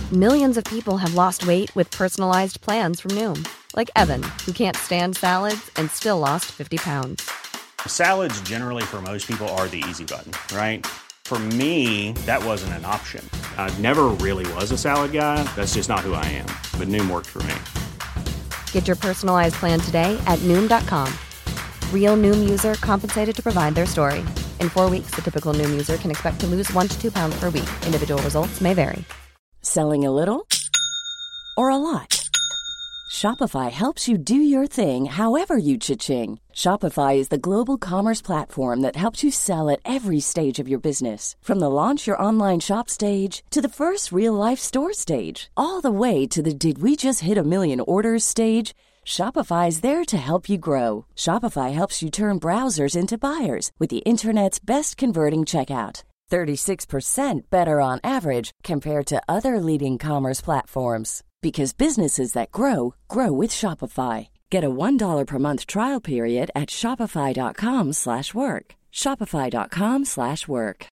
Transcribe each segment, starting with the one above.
Millions of people have lost weight with personalized plans from Noom. Like Evan, who can't stand salads and still lost 50 pounds. Salads generally for most people are the easy button, right? For me, that wasn't an option. I never really was a salad guy. That's just not who I am. But Noom worked for me. Get your personalized plan today at Noom.com. Real Noom user compensated to provide their story. In 4 weeks, the typical Noom user can expect to lose 1 to 2 pounds per week. Individual results may vary. Selling a little or a lot? Shopify helps you do your thing however you cha-ching. Shopify is the global commerce platform that helps you sell at every stage of your business. From the launch your online shop stage to the first real-life store stage, all the way to the did we just hit a million orders stage. Shopify is there to help you grow. Shopify helps you turn browsers into buyers with the internet's best converting checkout. 36% better on average compared to other leading commerce platforms. Because businesses that grow, grow with Shopify. Get a $1 per month trial period at shopify.com/work. Shopify.com/work.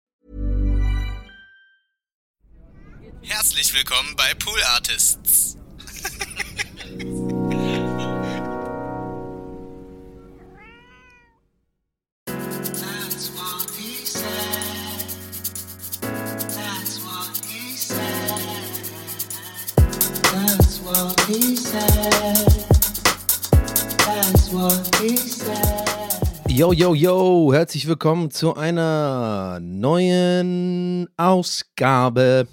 Herzlich willkommen bei Pool Artists. That's what he said. That's what he said. That's what he said. That's what he said. Yo, yo, yo, herzlich willkommen zu einer neuen Ausgabe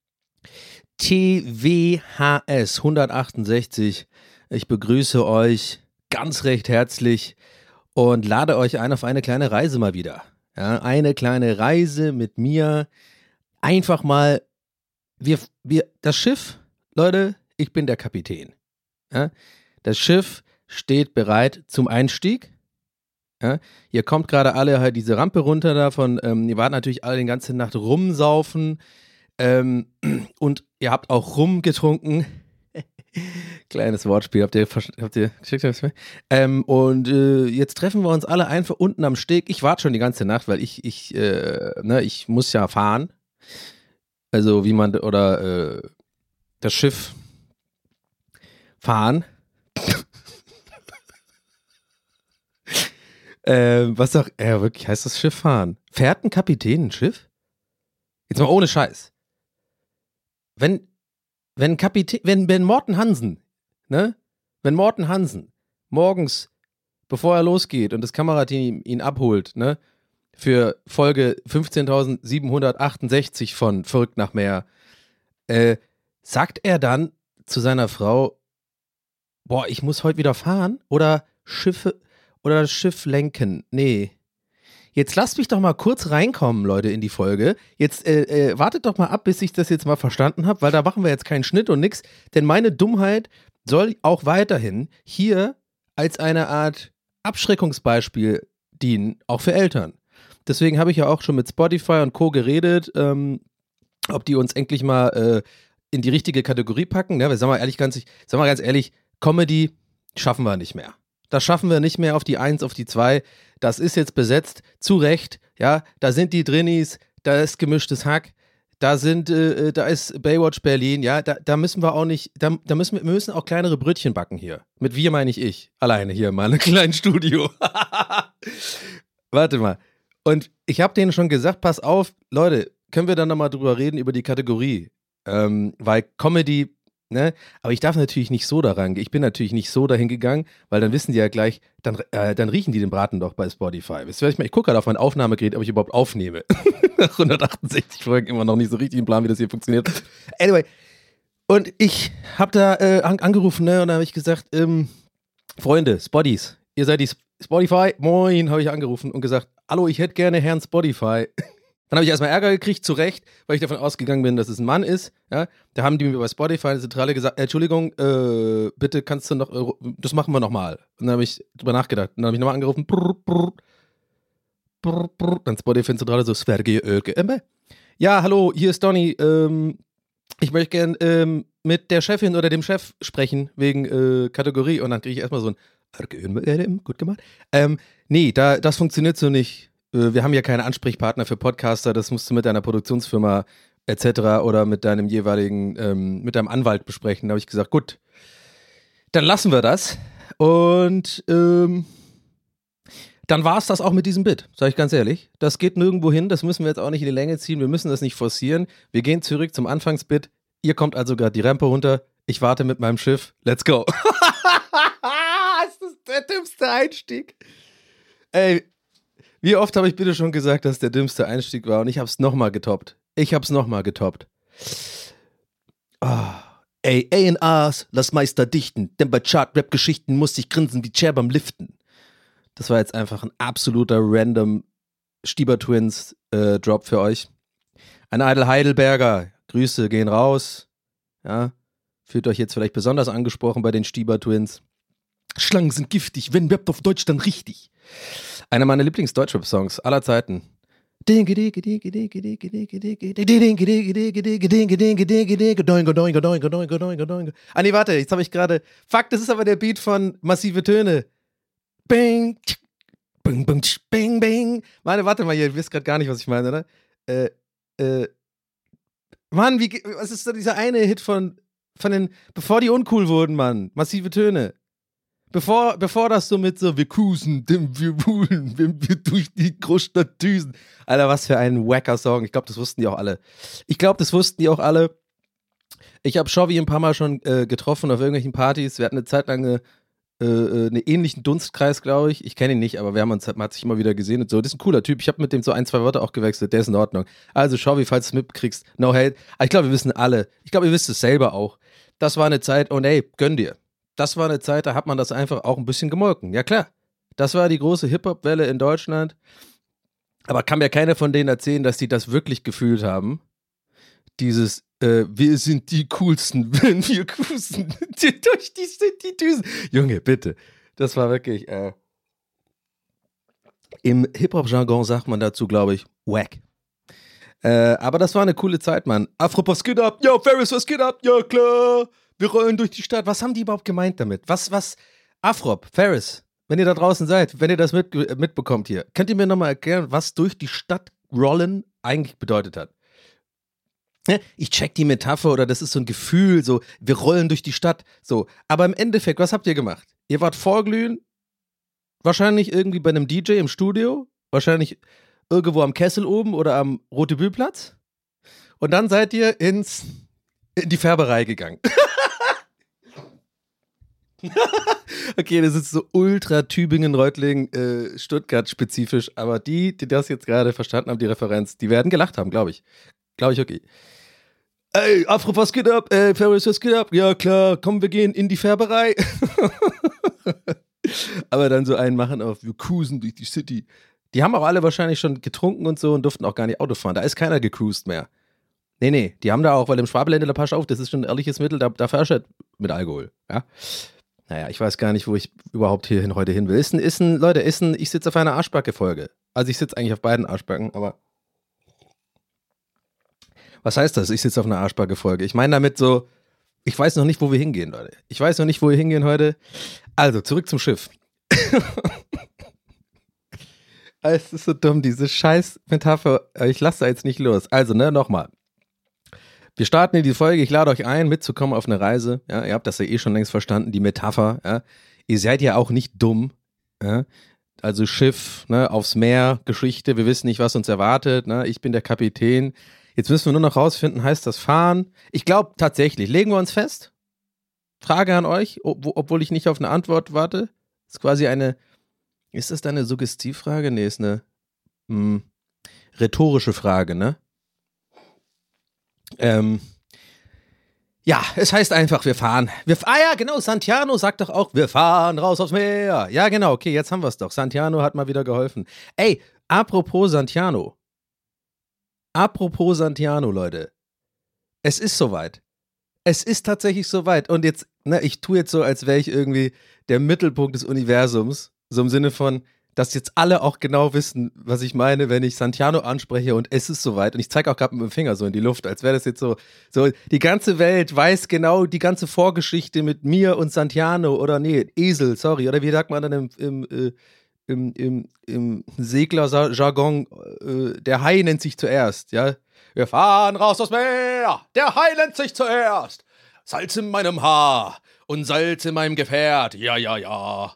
TWHS 168. Ich begrüße euch ganz recht herzlich und lade euch ein auf eine kleine Reise mal wieder. Ja, eine kleine Reise mit mir. Einfach mal, das Schiff, Leute, ich bin der Kapitän. Ja, das Schiff steht bereit zum Einstieg. Ja, ihr kommt gerade alle halt diese Rampe runter davon. Ihr wart natürlich alle die ganze Nacht rumsaufen. Und ihr habt auch Rum getrunken. Kleines Wortspiel, habt ihr geschickt? Jetzt treffen wir uns alle einfach unten am Steg. Ich warte schon die ganze Nacht, weil ich muss ja fahren. Also wie man, oder das Schiff fahren. Wirklich heißt das Schiff fahren? Fährt ein Kapitän ein Schiff? Jetzt mal ohne Scheiß. Wenn Morten Hansen, ne? Wenn Morten Hansen morgens, bevor er losgeht und das Kamerateam ihn abholt, ne? Für Folge 15.768 von Verrückt nach Meer, sagt er dann zu seiner Frau, boah, ich muss heute wieder fahren? Oder das Schiff lenken? Nee. Jetzt lasst mich doch mal kurz reinkommen, Leute, in die Folge. Jetzt wartet doch mal ab, bis ich das jetzt mal verstanden habe, weil da machen wir jetzt keinen Schnitt und nix. Denn meine Dummheit soll auch weiterhin hier als eine Art Abschreckungsbeispiel dienen, auch für Eltern. Deswegen habe ich ja auch schon mit Spotify und Co. geredet, ob die uns endlich mal in die richtige Kategorie packen. Ne? Sagen wir ganz ehrlich, Comedy schaffen wir nicht mehr. Das schaffen wir nicht mehr auf die 1, auf die 2. Das ist jetzt besetzt, zu Recht. Ja, da sind die Drinnies, da ist gemischtes Hack, da ist Baywatch Berlin. Ja, da müssen wir auch nicht, wir müssen auch kleinere Brötchen backen hier. Mit wir meine ich alleine hier mal in einem kleinen Studio. Warte mal. Und ich habe denen schon gesagt, pass auf, Leute, können wir dann nochmal drüber reden, über die Kategorie. Weil Comedy, ne, aber ich darf natürlich nicht so daran gehen. Ich bin natürlich nicht so dahin gegangen, weil dann wissen die ja gleich, dann riechen die den Braten doch bei Spotify. Wisst ihr, ich gucke gerade auf mein Aufnahmegerät, ob ich überhaupt aufnehme. Nach 168 Folgen immer noch nicht so richtig im Plan, wie das hier funktioniert. Anyway, und ich habe da angerufen, ne, und da habe ich gesagt, Freunde, Spotties, ihr seid die Spotify, moin, habe ich angerufen und gesagt, hallo, ich hätte gerne Herrn Spotify. Dann habe ich erstmal Ärger gekriegt, zu Recht, weil ich davon ausgegangen bin, dass es ein Mann ist. Ja? Da haben die mir bei Spotify in der Zentrale gesagt, Entschuldigung, bitte kannst du noch, das machen wir nochmal. Und dann habe ich drüber nachgedacht. Und dann habe ich nochmal angerufen, dann Spotify in der Zentrale so, Sverige Öke. Ja, hallo, hier ist Donny. Ich möchte gern mit der Chefin oder dem Chef sprechen, wegen Kategorie. Und dann kriege ich erstmal so ein, gut gemacht. Nee, das funktioniert so nicht. Wir haben ja keine Ansprechpartner für Podcaster, das musst du mit deiner Produktionsfirma etc. oder mit deinem jeweiligen, mit deinem Anwalt besprechen. Da habe ich gesagt, gut, dann lassen wir das. Und dann war es das auch mit diesem Bit, sage ich ganz ehrlich. Das geht nirgendwo hin, das müssen wir jetzt auch nicht in die Länge ziehen, wir müssen das nicht forcieren. Wir gehen zurück zum Anfangsbit. Ihr kommt also gerade die Rampe runter, ich warte mit meinem Schiff, let's go. Ist das der dümmste Einstieg? Ey, wie oft habe ich bitte schon gesagt, dass der dümmste Einstieg war und ich habe es nochmal getoppt. Ey, A&Rs, lass Meister dichten, denn bei Chart-Rap-Geschichten musste ich grinsen wie Cher beim Liften. Das war jetzt einfach ein absoluter random Stieber-Twins-Drop für euch. Ein Idol Heidelberger, Grüße gehen raus. Ja, fühlt euch jetzt vielleicht besonders angesprochen bei den Stieber-Twins. Schlangen sind giftig, wenn rappt auf Deutsch, dann richtig. Einer meiner Lieblings-Deutschrap-Songs aller Zeiten. Ah nee, warte, jetzt habe ich gerade. Fuck, das ist aber der Beat von Massive Töne. Bing, bing, bing, bing, bing. Mann, warte mal hier, ihr wisst gerade gar nicht, was ich meine, oder? Mann, was ist so dieser eine Hit von den, bevor die uncool wurden, Mann? Massive Töne. Bevor das so mit so, wir cruisen, wir buhlen, wenn wir durch die Großstadt düsen. Alter, was für ein wacker Song. Ich glaube, das wussten die auch alle. Ich habe Shovi ein paar Mal schon getroffen auf irgendwelchen Partys. Wir hatten eine Zeit lang einen ähnlichen Dunstkreis, glaube ich. Ich kenne ihn nicht, aber man hat sich immer wieder gesehen und so. Das ist ein cooler Typ. Ich habe mit dem so 1, 2 Wörter auch gewechselt. Der ist in Ordnung. Also Shovi, falls du es mitkriegst, no hate. Aber ich glaube, wir wissen alle. Ich glaube, ihr wisst es selber auch. Das war eine Zeit, und ey, gönn dir. Das war eine Zeit, da hat man das einfach auch ein bisschen gemolken. Ja klar, das war die große Hip-Hop-Welle in Deutschland. Aber kann mir keiner von denen erzählen, dass die das wirklich gefühlt haben. Dieses, wir sind die Coolsten, wenn wir cruisen durch die Düsen. Junge, bitte. Das war wirklich, im Hip-Hop-Jargon sagt man dazu, glaube ich, wack. Aber das war eine coole Zeit, Mann. Afro, was geht ab? Yo, Ferris, was geht ab? Ja, klar. Wir rollen durch die Stadt. Was haben die überhaupt gemeint damit? Afrop, Ferris, wenn ihr da draußen seid, wenn ihr das mitbekommt hier, könnt ihr mir nochmal erklären, was durch die Stadt rollen eigentlich bedeutet hat? Ich check die Metapher oder das ist so ein Gefühl, so, wir rollen durch die Stadt, so. Aber im Endeffekt, was habt ihr gemacht? Ihr wart vorglühen, wahrscheinlich irgendwie bei einem DJ im Studio, wahrscheinlich irgendwo am Kessel oben oder am Rote-Bühl-Platz und dann seid ihr in die Färberei gegangen. Okay, das ist so ultra Tübingen, Reutlingen, Stuttgart spezifisch, aber die das jetzt gerade verstanden haben, die Referenz, die werden gelacht haben, glaube ich. Glaube ich, okay. Ey, Afro, was geht ab? Ey, Ferris, was geht ab? Ja, klar, komm, wir gehen in die Färberei. Aber dann so einen machen auf, wir cruisen durch die City. Die haben auch alle wahrscheinlich schon getrunken und so und durften auch gar nicht Auto fahren. Da ist keiner gecruised mehr. Nee, die haben da auch, weil im Schwabenländer, da pass auf, das ist schon ein ehrliches Mittel, da fährst du halt mit Alkohol, ja. Naja, ich weiß gar nicht, wo ich überhaupt heute hin will. Leute, ich sitze auf einer Arschbacke-Folge. Also ich sitze eigentlich auf beiden Arschbacken, aber was heißt das? Ich sitze auf einer Arschbacke-Folge. Ich meine damit so, ich weiß noch nicht, wo wir hingehen, Leute. Ich weiß noch nicht, wo wir hingehen heute. Also, zurück zum Schiff. Es ist so dumm, diese scheiß Metapher. Ich lasse da jetzt nicht los. Also, nochmal. Wir starten in die Folge. Ich lade euch ein, mitzukommen auf eine Reise. Ja, ihr habt das ja eh schon längst verstanden, die Metapher. Ja. Ihr seid ja auch nicht dumm. Ja. Also Schiff, aufs Meer, Geschichte. Wir wissen nicht, was uns erwartet. Ich bin der Kapitän. Jetzt müssen wir nur noch rausfinden, heißt das fahren? Ich glaube tatsächlich. Legen wir uns fest? Frage an euch, obwohl ich nicht auf eine Antwort warte. Ist quasi ist das eine Suggestivfrage? Nee, ist eine rhetorische Frage, ne? Ja, es heißt einfach, wir fahren. Ja, genau, Santiano sagt doch auch, wir fahren raus aufs Meer. Ja, genau, okay, jetzt haben wir es doch. Santiano hat mal wieder geholfen. Ey, apropos Santiano, Leute. Es ist soweit. Es ist tatsächlich soweit. Und jetzt, ich tue jetzt so, als wäre ich irgendwie der Mittelpunkt des Universums. So im Sinne von, dass jetzt alle auch genau wissen, was ich meine, wenn ich Santiano anspreche und es ist soweit. Und ich zeige auch gerade mit dem Finger so in die Luft, als wäre das jetzt so, die ganze Welt weiß genau die ganze Vorgeschichte mit mir und Santiano oder Esel, sorry. Oder wie sagt man dann im Seglerjargon, der Hai nennt sich zuerst, ja. Wir fahren raus aufs Meer, der Hai nennt sich zuerst. Salz in meinem Haar und Salz in meinem Gefährt, ja, ja, ja.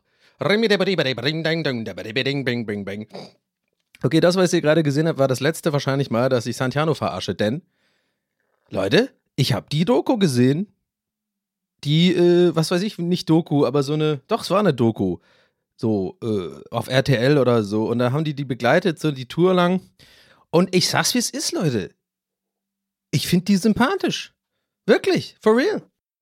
Okay, das, was ihr gerade gesehen habt, war das letzte wahrscheinlich mal, dass ich Santiano verarsche, denn, Leute, ich habe die Doku gesehen, die, was weiß ich, nicht Doku, aber so eine, doch, es war eine Doku, so, auf RTL oder so, und da haben die begleitet, so die Tour lang, und ich sag's, wie es ist, Leute, ich finde die sympathisch, wirklich, for real.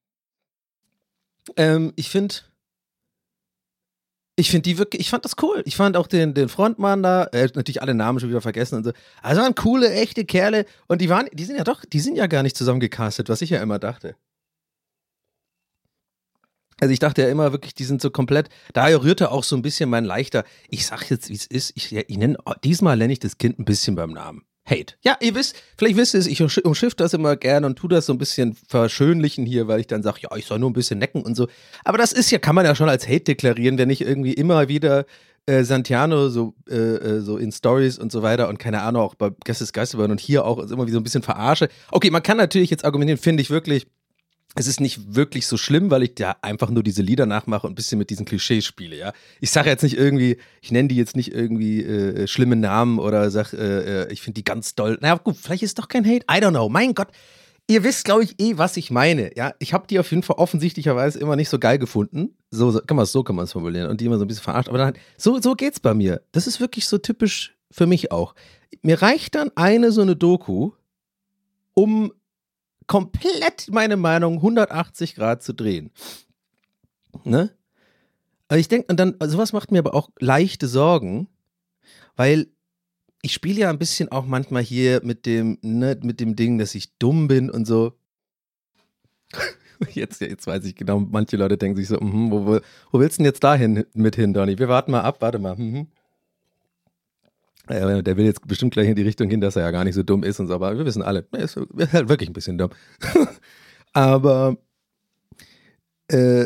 Ich finde die wirklich, ich fand das cool. Ich fand auch den Frontmann da, natürlich alle Namen schon wieder vergessen und so. Also waren coole, echte Kerle und die sind ja gar nicht zusammen gecastet, was ich ja immer dachte. Also ich dachte ja immer wirklich, die sind so komplett, da rührte auch so ein bisschen mein leichter, ich sag jetzt, wie es ist, diesmal nenne ich das Kind ein bisschen beim Namen. Hate. Ja, vielleicht wisst ihr es, ich umschiff das immer gern und tu das so ein bisschen verschönlichen hier, weil ich dann sage, ja, ich soll nur ein bisschen necken und so. Aber das ist ja, kann man ja schon als Hate deklarieren, wenn ich irgendwie immer wieder Santiano so in Stories und so weiter und keine Ahnung, auch bei Geisterbahn und hier auch immer wie so ein bisschen verarsche. Okay, man kann natürlich jetzt argumentieren, finde ich wirklich, es ist nicht wirklich so schlimm, weil ich da einfach nur diese Lieder nachmache und ein bisschen mit diesen Klischees spiele, ja. Ich sage jetzt nicht irgendwie, ich nenne die jetzt nicht irgendwie schlimme Namen oder sage, ich finde die ganz doll. Na gut, vielleicht ist es doch kein Hate, I don't know. Mein Gott, ihr wisst, glaube ich, was ich meine, ja. Ich habe die auf jeden Fall offensichtlicherweise immer nicht so geil gefunden. So kann man es formulieren und die immer so ein bisschen verarscht. Aber dann, so geht's bei mir. Das ist wirklich so typisch für mich auch. Mir reicht dann so eine Doku, um komplett meine Meinung 180 Grad zu drehen. Ne? Also ich denke, und dann, sowas macht mir aber auch leichte Sorgen, weil ich spiele ja ein bisschen auch manchmal hier mit dem Ding, dass ich dumm bin und so. Jetzt weiß ich genau, manche Leute denken sich so, wo willst du denn jetzt dahin mit hin, Donny? Wir warten mal ab, warte mal. Ja, der will jetzt bestimmt gleich in die Richtung hin, dass er ja gar nicht so dumm ist und so, aber wir wissen alle, er ist halt wirklich ein bisschen dumm. Aber mir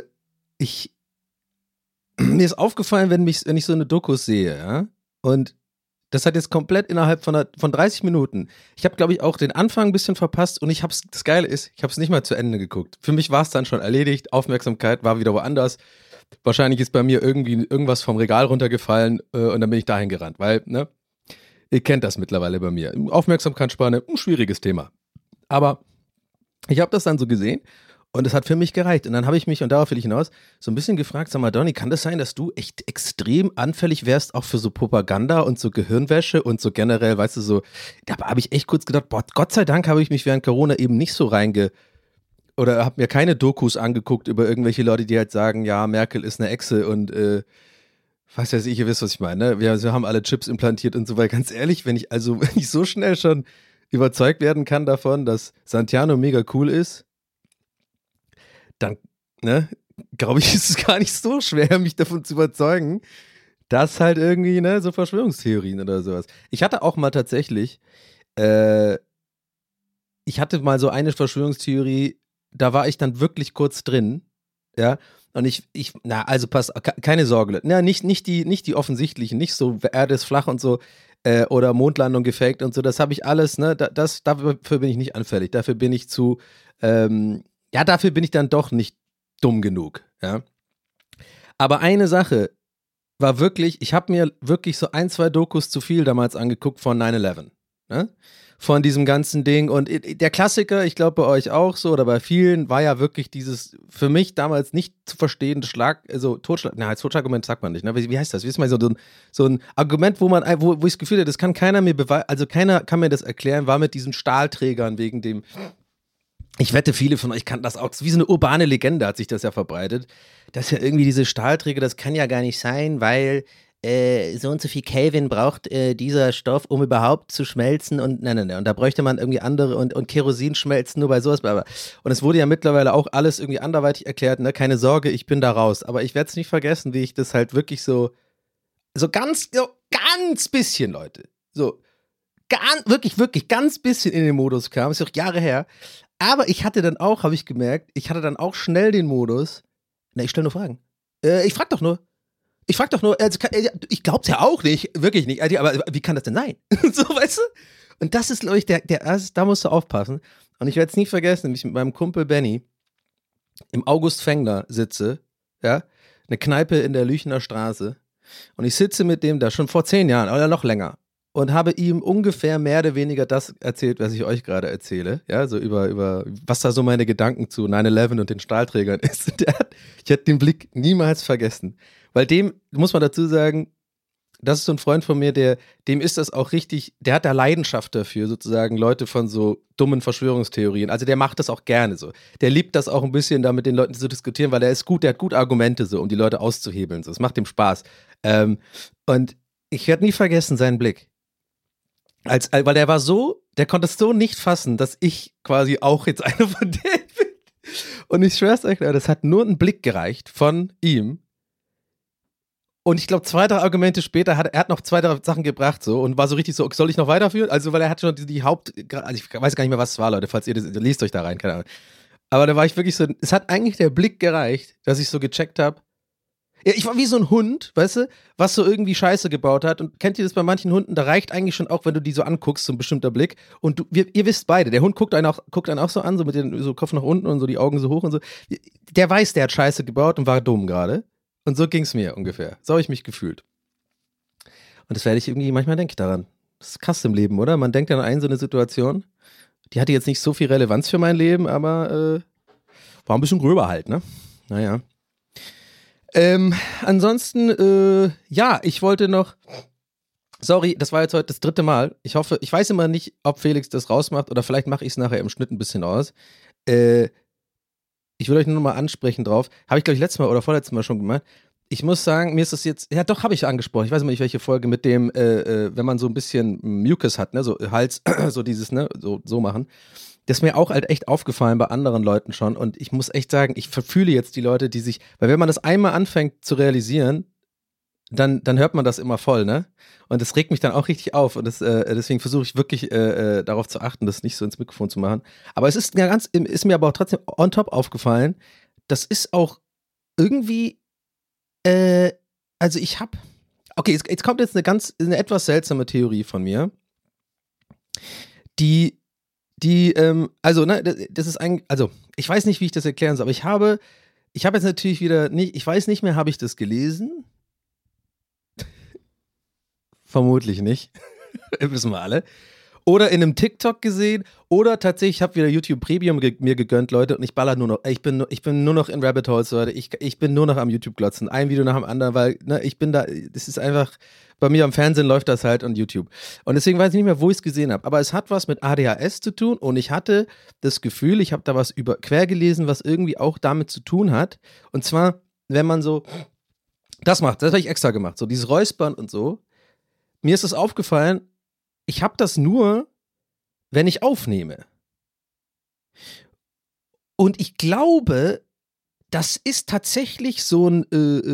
ist aufgefallen, wenn ich so eine Dokus sehe, ja, und das hat jetzt komplett innerhalb von 30 Minuten. Ich habe, glaube ich, auch den Anfang ein bisschen verpasst und das Geile ist, ich habe es nicht mal zu Ende geguckt. Für mich war es dann schon erledigt, Aufmerksamkeit war wieder woanders. Wahrscheinlich ist bei mir irgendwas vom Regal runtergefallen und dann bin ich dahin gerannt, weil, ne, ihr kennt das mittlerweile bei mir. Aufmerksamkeitsspanne, ein schwieriges Thema. Aber ich habe das dann so gesehen und es hat für mich gereicht. Und dann habe ich mich, und darauf will ich hinaus, so ein bisschen gefragt, sag mal, Donny, kann das sein, dass du echt extrem anfällig wärst, auch für so Propaganda und so Gehirnwäsche und so generell, weißt du, so, da habe ich echt kurz gedacht, boah, Gott sei Dank habe ich mich während Corona eben nicht so oder habe mir keine Dokus angeguckt über irgendwelche Leute, die halt sagen, ja, Merkel ist eine Echse und was weiß ich, ihr wisst, was ich meine, ne? Wir haben alle Chips implantiert und so, weil ganz ehrlich, wenn ich so schnell schon überzeugt werden kann davon, dass Santiano mega cool ist, dann, ne, glaube ich, ist es gar nicht so schwer, mich davon zu überzeugen, dass halt irgendwie, ne, so Verschwörungstheorien oder sowas. Ich hatte auch mal tatsächlich, ich hatte mal so eine Verschwörungstheorie, da war ich dann wirklich kurz drin, ja, und also pass, keine Sorge, nicht die offensichtlichen, nicht so, Erde ist flach und so, oder Mondlandung gefaked und so, das habe ich alles, ne, dafür bin ich nicht anfällig, dafür bin ich dafür bin ich dann doch nicht dumm genug, ja. Aber eine Sache war wirklich, ich habe mir wirklich so 1-2 Dokus zu viel damals angeguckt von 9/11, ne? Von diesem ganzen Ding und der Klassiker, ich glaube bei euch auch so oder bei vielen, war ja wirklich dieses für mich damals nicht zu verstehende Totschlagargument sagt man nicht, ne? Wie heißt das? Wie ist mal so ein Argument, wo ich das Gefühl habe, das kann keiner mir beweisen, also keiner kann mir das erklären, war mit diesen Stahlträgern wegen dem, ich wette, viele von euch kannten das auch, wie so eine urbane Legende hat sich das ja verbreitet, dass ja irgendwie diese Stahlträger, das kann ja gar nicht sein, weil so und so viel Kelvin braucht dieser Stoff, um überhaupt zu schmelzen und nein. Und da bräuchte man irgendwie andere und Kerosin schmelzen nur bei sowas. Und es wurde ja mittlerweile auch alles irgendwie anderweitig erklärt, ne? Keine Sorge, ich bin da raus. Aber ich werde es nicht vergessen, wie ich das halt wirklich so ganz bisschen, Leute, wirklich ganz bisschen in den Modus kam. Ist ja auch Jahre her. Aber ich hatte dann auch, habe ich gemerkt, schnell den Modus, ich stelle nur Fragen. Ich frag doch nur, also, ich glaub's ja auch nicht, wirklich nicht, aber wie kann das denn sein? So, weißt du? Und das ist, glaube ich, da musst du aufpassen. Und ich werde es nie vergessen, wenn ich mit meinem Kumpel Benny im August Fengler sitze, ja, eine Kneipe in der Lüchener Straße. Und ich sitze mit dem da schon vor 10 Jahren oder noch länger und habe ihm ungefähr mehr oder weniger das erzählt, was ich euch gerade erzähle. Ja, so über was da so meine Gedanken zu 9/11 und den Stahlträgern ist. Ich hätte den Blick niemals vergessen. Weil dem, muss man dazu sagen, das ist so ein Freund von mir, dem ist das auch richtig, der hat da Leidenschaft dafür, sozusagen Leute von so dummen Verschwörungstheorien. Also der macht das auch gerne so. Der liebt das auch ein bisschen, da mit den Leuten zu diskutieren, weil der hat gut Argumente so, um die Leute auszuhebeln. So. Das macht ihm Spaß. Und ich werde nie vergessen seinen Blick. Weil der konnte es so nicht fassen, dass ich quasi auch jetzt einer von denen bin. Und ich schwör's euch, das hat nur ein Blick gereicht von ihm. Und ich glaube, 2, 3 Argumente später er hat noch 2, 3 Sachen gebracht so und war so richtig so, soll ich noch weiterführen? Also, weil er hat schon also ich weiß gar nicht mehr, was es war, Leute, falls ihr das, lest euch da rein, keine Ahnung. Aber da war ich wirklich so, es hat eigentlich der Blick gereicht, dass ich so gecheckt habe. Ja, ich war wie so ein Hund, weißt du, was so irgendwie Scheiße gebaut hat. Und kennt ihr das bei manchen Hunden? Da reicht eigentlich schon auch, wenn du die so anguckst, so ein bestimmter Blick. Und ihr wisst beide, der Hund guckt einen auch so an, so mit dem so Kopf nach unten und so die Augen so hoch und so. Der weiß, der hat Scheiße gebaut und war dumm gerade. Und so ging es mir ungefähr. So habe ich mich gefühlt. Und das werde ich irgendwie, manchmal denke ich daran. Das ist krass im Leben, oder? Man denkt an so eine Situation, die hatte jetzt nicht so viel Relevanz für mein Leben, aber war ein bisschen gröber halt, ne? Naja. Ansonsten, ja, ich wollte noch, sorry, das war jetzt heute das 3. Mal. Ich hoffe, ich weiß immer nicht, ob Felix das rausmacht oder vielleicht mache ich es nachher im Schnitt ein bisschen aus. Ich will euch nur noch mal ansprechen drauf. Habe ich, glaube ich, letztes Mal oder vorletztes Mal schon gemacht. Ich muss sagen, mir ist das jetzt, ja doch, habe ich angesprochen. Ich weiß immer nicht, welche Folge mit dem, wenn man so ein bisschen Mucus hat, ne, so Hals, so dieses, ne, so machen. Das ist mir auch halt echt aufgefallen bei anderen Leuten schon. Und ich muss echt sagen, ich verfühle jetzt die Leute, die sich, weil wenn man das einmal anfängt zu realisieren, dann hört man das immer voll, ne? Und das regt mich dann auch richtig auf. Und deswegen versuche ich wirklich darauf zu achten, das nicht so ins Mikrofon zu machen. Aber es ist mir aber auch trotzdem on top aufgefallen, das ist auch irgendwie, also ich habe, okay, jetzt kommt jetzt eine etwas seltsame Theorie von mir, also, ne, das ist eigentlich, also, ich weiß nicht, wie ich das erklären soll, aber ich habe jetzt natürlich wieder nicht, ich weiß nicht mehr, habe ich das gelesen? Vermutlich nicht. Wissen wir alle. Oder in einem TikTok gesehen. Oder tatsächlich, ich habe wieder YouTube Premium mir gegönnt, Leute, und ich baller nur noch. Ich bin nur noch in Rabbit Holes, Leute. Ich bin nur noch am YouTube glotzen. Ein Video nach dem anderen, weil, ne, ich bin da, das ist einfach, bei mir am Fernsehen läuft das halt und YouTube. Und deswegen weiß ich nicht mehr, wo ich es gesehen habe. Aber es hat was mit ADHS zu tun und ich hatte das Gefühl, ich habe da was quer gelesen, was irgendwie auch damit zu tun hat. Und zwar, wenn man so das macht, das habe ich extra gemacht, so dieses Räuspern und so. Mir ist es aufgefallen, ich habe das nur, wenn ich aufnehme. Und ich glaube, das ist tatsächlich so eine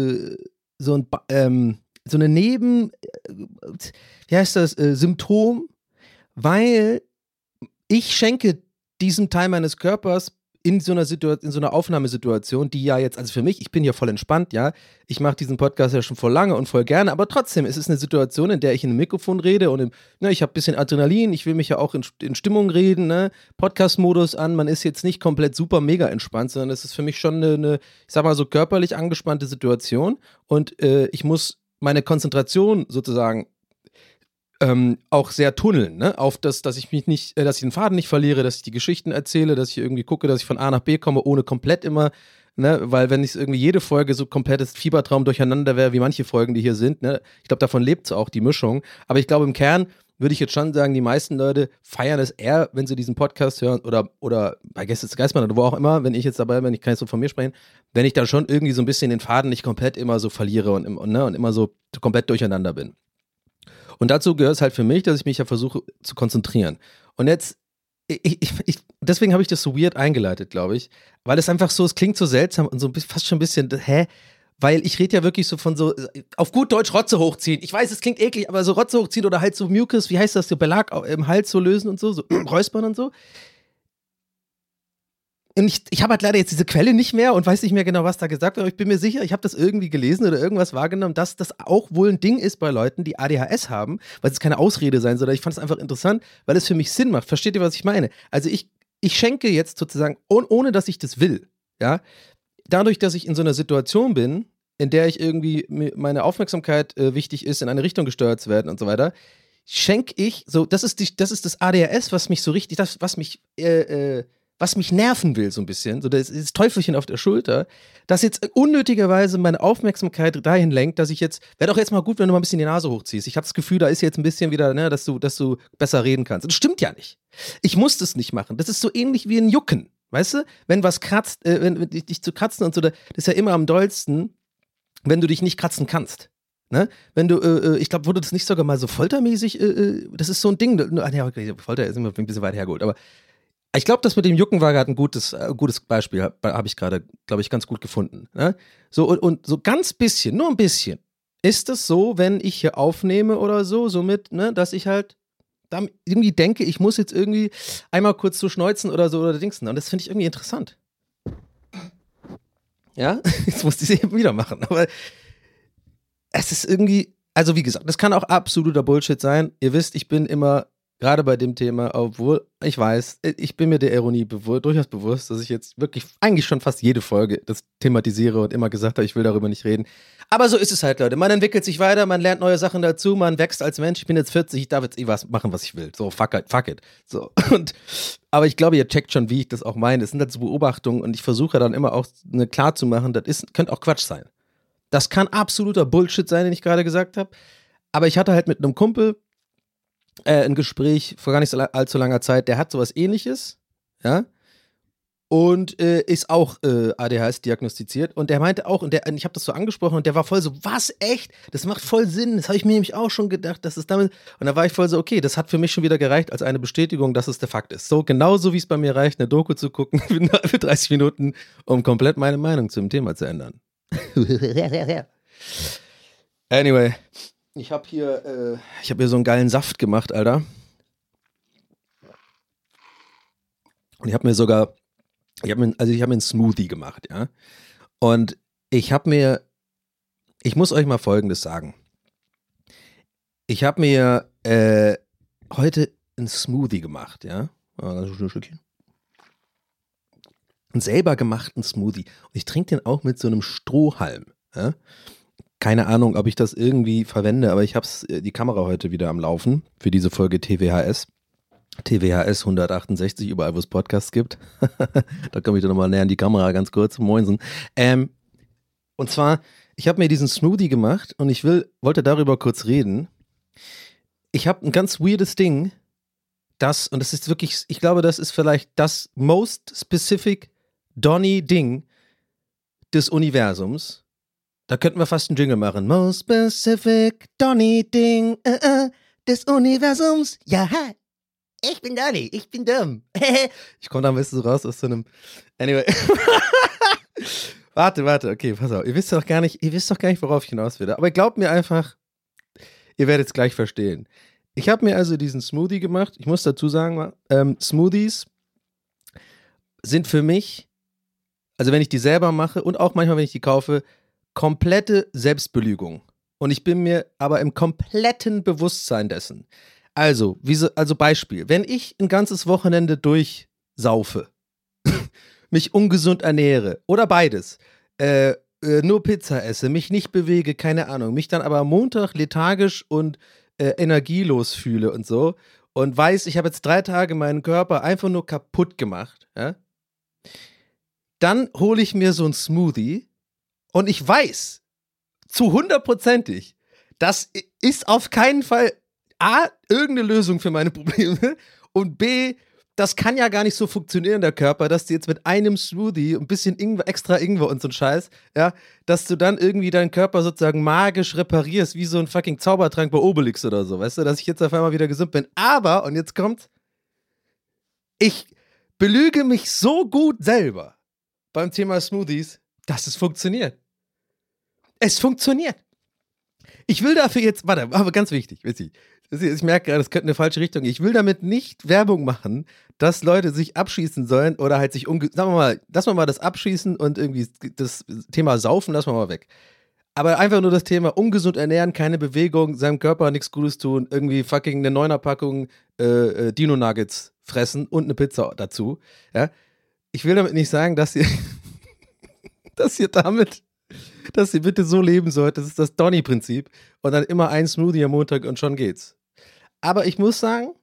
wie heißt das, Symptom, weil ich schenke diesem Teil meines Körpers in so einer Aufnahmesituation, die ja jetzt, also für mich, ich bin ja voll entspannt, ja, ich mache diesen Podcast ja schon voll lange und voll gerne, aber trotzdem, es ist eine Situation, in der ich in einem Mikrofon rede und ich habe ein bisschen Adrenalin, ich will mich ja auch in Stimmung reden, ne, Podcast-Modus an, man ist jetzt nicht komplett super mega entspannt, sondern es ist für mich schon eine, ich sag mal so körperlich angespannte Situation und ich muss meine Konzentration sozusagen auch sehr tunneln, ne? Auf das, dass ich mich nicht, dass ich den Faden nicht verliere, dass ich die Geschichten erzähle, dass ich irgendwie gucke, dass ich von A nach B komme, ohne komplett immer, ne? Weil wenn ich irgendwie jede Folge so komplettes Fiebertraum durcheinander wäre, wie manche Folgen, die hier sind, ne? Ich glaube, davon lebt es auch, die Mischung. Aber ich glaube, im Kern würde ich jetzt schon sagen, die meisten Leute feiern es eher, wenn sie diesen Podcast hören oder bei Gästes Geistmann oder wo auch immer, wenn ich jetzt dabei bin, ich kann jetzt so von mir sprechen, wenn ich dann schon irgendwie so ein bisschen den Faden nicht komplett immer so verliere und immer so komplett durcheinander bin. Und dazu gehört es halt für mich, dass ich mich ja versuche zu konzentrieren. Und jetzt, deswegen habe ich das so weird eingeleitet, glaube ich, weil es einfach so, es klingt so seltsam und so fast schon ein bisschen, weil ich rede ja wirklich so von so, auf gut Deutsch Rotze hochziehen. Ich weiß, es klingt eklig, aber so Rotze hochziehen oder halt so Mucus, wie heißt das, so Belag im Hals so lösen und so Räuspern und so. ich habe halt leider jetzt diese Quelle nicht mehr und weiß nicht mehr genau, was da gesagt wird, aber ich bin mir sicher, ich habe das irgendwie gelesen oder irgendwas wahrgenommen, dass das auch wohl ein Ding ist bei Leuten, die ADHS haben, weil es keine Ausrede sein soll. Ich fand es einfach interessant, weil es für mich Sinn macht. Versteht ihr, was ich meine? Also ich schenke jetzt sozusagen, ohne dass ich das will, ja, dadurch, dass ich in so einer Situation bin, in der ich irgendwie meine Aufmerksamkeit wichtig ist, in eine Richtung gesteuert zu werden und so weiter, schenke ich, so, das ist das ADHS, was mich so richtig, was mich nerven will, so ein bisschen, so das Teufelchen auf der Schulter, das jetzt unnötigerweise meine Aufmerksamkeit dahin lenkt, dass ich jetzt, wäre doch jetzt mal gut, wenn du mal ein bisschen die Nase hochziehst. Ich habe das Gefühl, da ist jetzt ein bisschen wieder, ne, dass du besser reden kannst. Das stimmt ja nicht. Ich muss das nicht machen. Das ist so ähnlich wie ein Jucken, weißt du? Wenn was kratzt, wenn dich zu kratzen und so, das ist ja immer am dollsten, wenn du dich nicht kratzen kannst. Ne? Wenn du, ich glaube, wurde das nicht sogar mal so foltermäßig, das ist so ein Ding, ja, okay, Folter ist immer ein bisschen weit hergeholt, aber ich glaube, das mit dem Jucken war gerade ein gutes Beispiel, habe ich gerade, glaube ich, ganz gut gefunden. Ne? So und so ganz bisschen, nur ein bisschen, ist es so, wenn ich hier aufnehme oder so, somit, ne, dass ich halt dann irgendwie denke, ich muss jetzt irgendwie einmal kurz so schneuzen oder so oder dingsen. Und das finde ich irgendwie interessant. Ja, jetzt muss ich es eben wieder machen. Aber es ist irgendwie, also wie gesagt, das kann auch absoluter Bullshit sein. Ihr wisst, ich bin immer gerade bei dem Thema, obwohl ich weiß, ich bin mir der Ironie durchaus bewusst, dass ich jetzt wirklich eigentlich schon fast jede Folge das thematisiere und immer gesagt habe, ich will darüber nicht reden. Aber so ist es halt, Leute. Man entwickelt sich weiter, man lernt neue Sachen dazu, man wächst als Mensch. Ich bin jetzt 40, ich darf jetzt was machen, was ich will. So, fuck it. So. Aber ich glaube, ihr checkt schon, wie ich das auch meine. Es sind halt so Beobachtungen und ich versuche dann immer auch klar zu machen, könnte auch Quatsch sein. Das kann absoluter Bullshit sein, den ich gerade gesagt habe. Aber ich hatte halt mit einem Kumpel ein Gespräch vor gar nicht so allzu langer Zeit, der hat sowas Ähnliches, ja, und ist auch ADHS diagnostiziert und der meinte auch, und ich habe das so angesprochen und der war voll so, was, echt? Das macht voll Sinn, das habe ich mir nämlich auch schon gedacht, dass es damit, und da war ich voll so, okay, das hat für mich schon wieder gereicht als eine Bestätigung, dass es der Fakt ist. So, genauso wie es bei mir reicht, eine Doku zu gucken für 30 Minuten, um komplett meine Meinung zum Thema zu ändern. Anyway, ich habe hier so einen geilen Saft gemacht, Alter. Und ich habe mir einen Smoothie gemacht, ja. Und ich muss euch mal Folgendes sagen. Ich habe mir heute einen Smoothie gemacht, ja. Ein Stückchen. Einen selber gemachten Smoothie. Und ich trinke den auch mit so einem Strohhalm, ja. Keine Ahnung, ob ich das irgendwie verwende, aber ich habe die Kamera heute wieder am Laufen für diese Folge TWHS. TWHS 168, überall wo es Podcasts gibt. Da komme ich dann nochmal näher an die Kamera, ganz kurz, moinsen. Und zwar, ich habe mir diesen Smoothie gemacht und ich wollte darüber kurz reden. Ich habe ein ganz weirdes Ding, und das ist wirklich, ich glaube, das ist vielleicht das most specific Donny-Ding des Universums. Da könnten wir fast einen Jingle machen. Most specific Donny-Ding des Universums. Ja, ich bin Donny, ich bin dumm. Ich komme da am besten so raus aus so einem. Anyway. Warte, okay, pass auf. Ihr wisst doch gar nicht, worauf ich hinaus will. Aber glaubt mir einfach, ihr werdet es gleich verstehen. Ich habe mir also diesen Smoothie gemacht. Ich muss dazu sagen, Smoothies sind für mich, also wenn ich die selber mache und auch manchmal, wenn ich die kaufe, komplette Selbstbelügung. Und ich bin mir aber im kompletten Bewusstsein dessen. Also Beispiel, wenn ich ein ganzes Wochenende durchsaufe, mich ungesund ernähre oder beides, nur Pizza esse, mich nicht bewege, keine Ahnung, mich dann aber am Montag lethargisch und energielos fühle und so und weiß, ich habe jetzt 3 Tage meinen Körper einfach nur kaputt gemacht, ja? Dann hole ich mir so einen Smoothie und ich weiß zu 100%, das ist auf keinen Fall A, irgendeine Lösung für meine Probleme und B, das kann ja gar nicht so funktionieren, der Körper, dass du jetzt mit einem Smoothie, ein bisschen extra Ingwer und so ein Scheiß, ja, dass du dann irgendwie deinen Körper sozusagen magisch reparierst, wie so ein fucking Zaubertrank bei Obelix oder so, weißt du, dass ich jetzt auf einmal wieder gesund bin. Aber, und jetzt kommt, ich belüge mich so gut selber beim Thema Smoothies, dass es funktioniert. Es funktioniert. Ich will dafür jetzt, warte, aber ganz wichtig, Ich merke gerade, das könnte eine falsche Richtung gehen. Ich will damit nicht Werbung machen, dass Leute sich abschießen sollen oder halt sich sagen wir mal, lassen wir mal das Abschießen und irgendwie das Thema Saufen lassen wir mal weg. Aber einfach nur das Thema ungesund ernähren, keine Bewegung, seinem Körper nichts Gutes tun, irgendwie fucking eine 9er-Packung Dino-Nuggets fressen und eine Pizza dazu. Ja? Ich will damit nicht sagen, dass ihr bitte so leben sollt. Das ist das Donny-Prinzip. Und dann immer ein Smoothie am Montag und schon geht's. Aber ich muss sagen,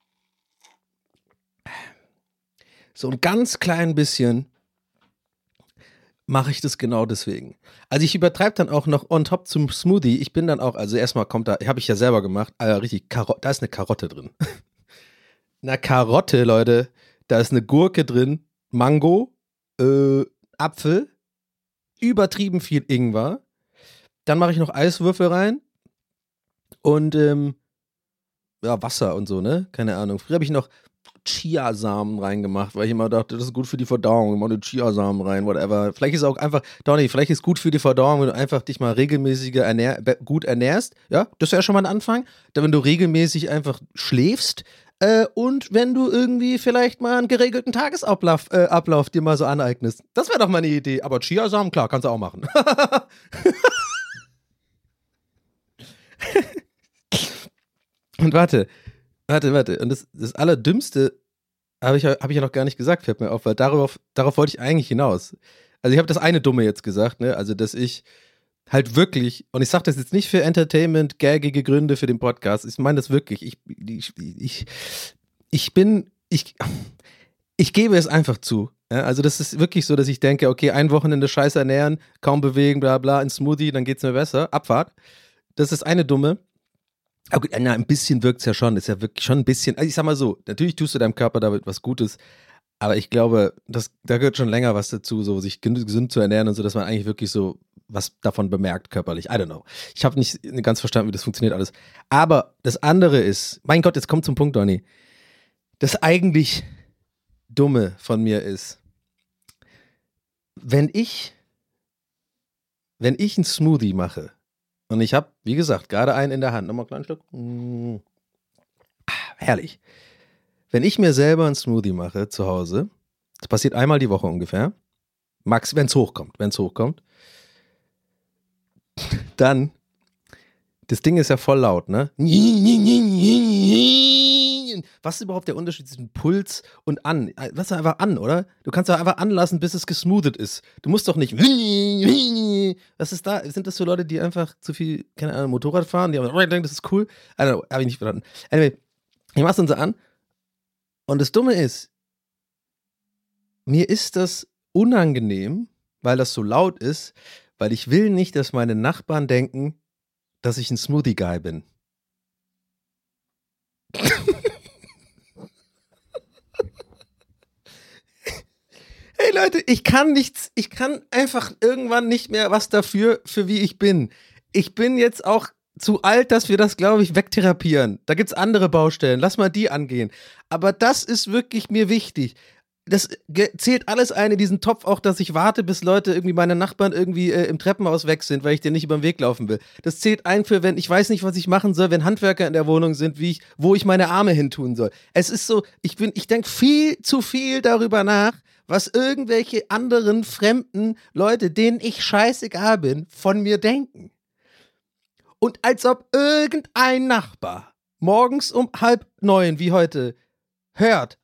so ein ganz klein bisschen mache ich das genau deswegen. Also ich übertreibe dann auch noch on top zum Smoothie. Ich bin dann auch, also erstmal kommt da, habe ich ja selber gemacht, richtig, da ist eine Karotte drin. Eine Karotte, Leute, da ist eine Gurke drin, Mango, Apfel, übertrieben viel Ingwer. Dann mache ich noch Eiswürfel rein und Wasser und so, ne? Keine Ahnung. Früher habe ich noch Chiasamen reingemacht, weil ich immer dachte, das ist gut für die Verdauung. Ich mache Chiasamen rein, whatever. Vielleicht ist auch einfach, Donny, vielleicht ist gut für die Verdauung, wenn du einfach dich mal regelmäßig gut ernährst. Ja, das ist ja schon mal ein Anfang. Dann, wenn du regelmäßig einfach schläfst und wenn du irgendwie vielleicht mal einen geregelten Tagesablauf dir mal so aneignest. Das wäre doch mal eine Idee. Aber Chiasamen, klar, kannst du auch machen. Und warte. Und das Allerdümmste habe ich ja noch gar nicht gesagt, fällt mir auf, weil darauf wollte ich eigentlich hinaus. Also ich habe das eine Dumme jetzt gesagt, ne? Also dass ich halt wirklich, und ich sage das jetzt nicht für Entertainment, gaggige Gründe für den Podcast, ich meine das wirklich, ich gebe es einfach zu. Ja? Also das ist wirklich so, dass ich denke, okay, ein Wochenende scheiße ernähren, kaum bewegen, bla bla, ein Smoothie, dann geht's mir besser, Abfahrt. Das ist eine Dumme. Aber gut, ein bisschen wirkt es ja schon, ist ja wirklich schon ein bisschen, also ich sag mal so, natürlich tust du deinem Körper damit was Gutes, aber ich glaube, da gehört schon länger was dazu, so sich gesund zu ernähren und so, dass man eigentlich wirklich so was davon bemerkt körperlich. I don't know. Ich habe nicht ganz verstanden, wie das funktioniert alles. Aber das andere ist, mein Gott, jetzt kommt zum Punkt, Donny. Das eigentlich Dumme von mir ist, wenn ich einen Smoothie mache, und ich habe, wie gesagt, gerade einen in der Hand. Nochmal ein kleines Stück. Herrlich. Wenn ich mir selber einen Smoothie mache zu Hause, das passiert einmal die Woche ungefähr, max, wenn es hochkommt, dann, das Ding ist ja voll laut, ne? Was ist überhaupt der Unterschied zwischen Puls und an? Lass doch einfach an, oder? Du kannst doch einfach anlassen, bis es gesmoothet ist. Du musst doch nicht. Was ist da? Sind das so Leute, die einfach zu viel, keine Ahnung, Motorrad fahren? Die haben denken, das ist cool. Also, habe ich nicht verstanden. Anyway, ich mach's dann so an. Und das Dumme ist, mir ist das unangenehm, weil das so laut ist, weil ich will nicht, dass meine Nachbarn denken, dass ich ein Smoothie-Guy bin. Hey Leute, ich kann einfach irgendwann nicht mehr was dafür, für wie ich bin. Ich bin jetzt auch zu alt, dass wir das, glaube ich, wegtherapieren. Da gibt's andere Baustellen, lass mal die angehen. Aber das ist wirklich mir wichtig. Das zählt alles ein in diesen Topf auch, dass ich warte, bis Leute irgendwie, meine Nachbarn irgendwie im Treppenhaus weg sind, weil ich denen nicht über den Weg laufen will. Das zählt ein für, wenn ich weiß nicht, was ich machen soll, wenn Handwerker in der Wohnung sind, wo ich meine Arme hin tun soll. Es ist so, ich denke viel zu viel darüber nach, was irgendwelche anderen fremden Leute, denen ich scheißegal bin, von mir denken. Und als ob irgendein Nachbar morgens um 8:30, wie heute, hört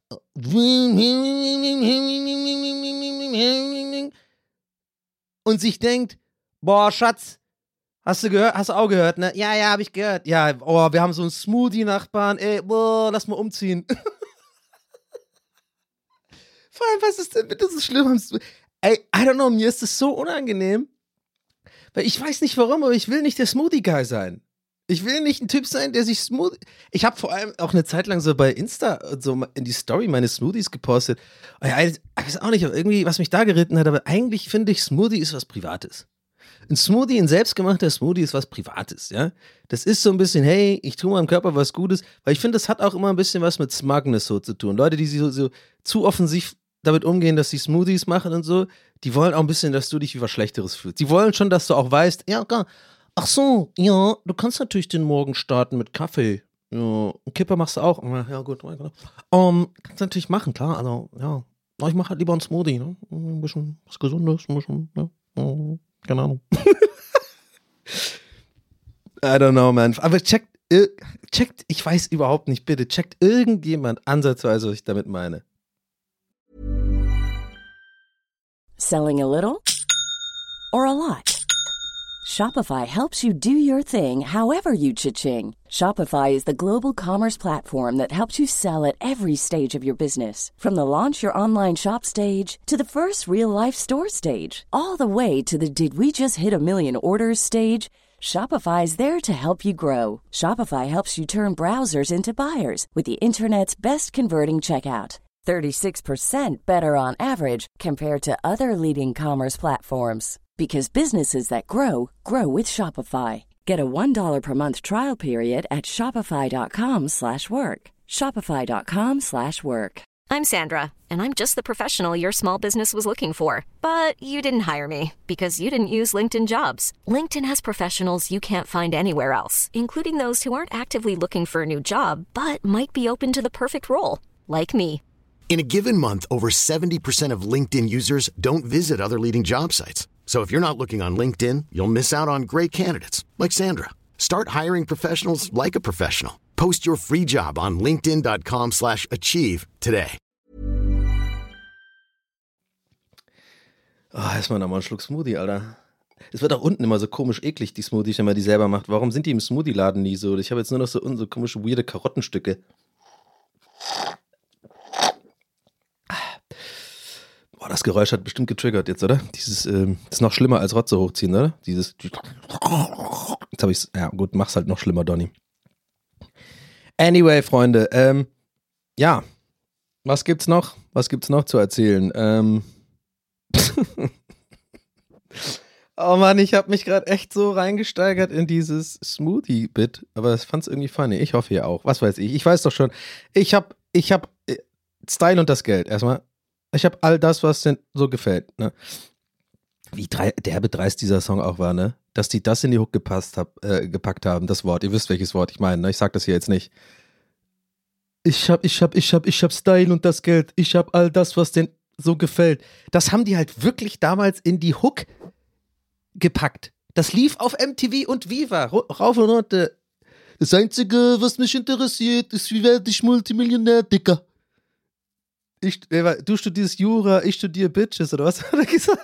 und sich denkt, boah, Schatz, hast du gehört? Hast du auch gehört, ne? Ja, hab ich gehört. Ja, oh, wir haben so einen Smoothie-Nachbarn, ey, boah, lass mal umziehen. Vor allem, was ist denn bitte so schlimm? Ey, I don't know, mir ist das so unangenehm, weil ich weiß nicht warum, aber ich will nicht der Smoothie-Guy sein. Ich will nicht ein Typ sein, der sich Ich habe vor allem auch eine Zeit lang so bei Insta so in die Story meine Smoothies gepostet. Ich weiß auch nicht, irgendwie, was mich da geritten hat, aber eigentlich finde ich, Smoothie ist was Privates. Ein selbstgemachter Smoothie ist was Privates, ja. Das ist so ein bisschen, hey, ich tue meinem Körper was Gutes, weil ich finde, das hat auch immer ein bisschen was mit Smugness so zu tun. Leute, die so zu offensiv damit umgehen, dass sie Smoothies machen und so, die wollen auch ein bisschen, dass du dich wie was Schlechteres fühlst. Die wollen schon, dass du auch weißt, ja, ach so, ja, du kannst natürlich den Morgen starten mit Kaffee. Ja, Kippe machst du auch. Ja, gut. Kannst du natürlich machen, klar. Also, ja. Aber ich mache halt lieber einen Smoothie, ne? Ein bisschen was Gesundes, ein bisschen, ja. Keine Ahnung. I don't know, man. Aber checkt, ich weiß überhaupt nicht, bitte, checkt irgendjemand ansatzweise, was ich damit meine. Selling a little or a lot? Shopify helps you do your thing however you cha-ching. Shopify is the global commerce platform that helps you sell at every stage of your business. From the launch your online shop stage to the first real-life store stage, all the way to the did we just hit a million orders stage. Shopify is there to help you grow. Shopify helps you turn browsers into buyers with the internet's best converting checkout. 36% better on average compared to other leading commerce platforms. Because businesses that grow, grow with Shopify. Get a $1 per month trial period at shopify.com/work. Shopify.com/work. I'm Sandra, and I'm just the professional your small business was looking for. But you didn't hire me because you didn't use LinkedIn Jobs. LinkedIn has professionals you can't find anywhere else, including those who aren't actively looking for a new job, but might be open to the perfect role, like me. In a given month, over 70% of LinkedIn users don't visit other leading job sites. So if you're not looking on LinkedIn, you'll miss out on great candidates like Sandra. Start hiring professionals like a professional. Post your free job on linkedin.com/achieve today. Erstmal nochmal einen Schluck Smoothie, Alter. Es wird auch unten immer so komisch eklig, die Smoothies, wenn man die selber macht. Warum sind die im Smoothie-Laden nie so? Ich habe jetzt nur noch so komische, weirde Karottenstücke. Boah, das Geräusch hat bestimmt getriggert jetzt, oder? Das ist noch schlimmer als Rotze hochziehen, oder? Jetzt habe ich's. Ja, gut, mach's halt noch schlimmer, Donny. Anyway, Freunde, ja. Was gibt's noch? Was gibt's noch zu erzählen? Oh Mann, ich habe mich gerade echt so reingesteigert in dieses Smoothie-Bit, aber ich fand's irgendwie funny. Ich hoffe ihr auch. Was weiß ich? Ich weiß doch schon. Ich hab Style und das Geld. Erstmal. Ich habe all das, was denn so gefällt. Ne? Wie derbe dreist dieser Song auch war, ne? Dass die das in die Hook gepackt haben, das Wort. Ihr wisst, welches Wort ich meine, ne? Ich sag das hier jetzt nicht. Ich hab Style und das Geld. Ich hab all das, was denn so gefällt. Das haben die halt wirklich damals in die Hook gepackt. Das lief auf MTV und Viva. Rauf und runter. Das Einzige, was mich interessiert, ist, wie werde ich Multimillionär, Dicker. Du studierst Jura, ich studiere Bitches, oder was hat er gesagt?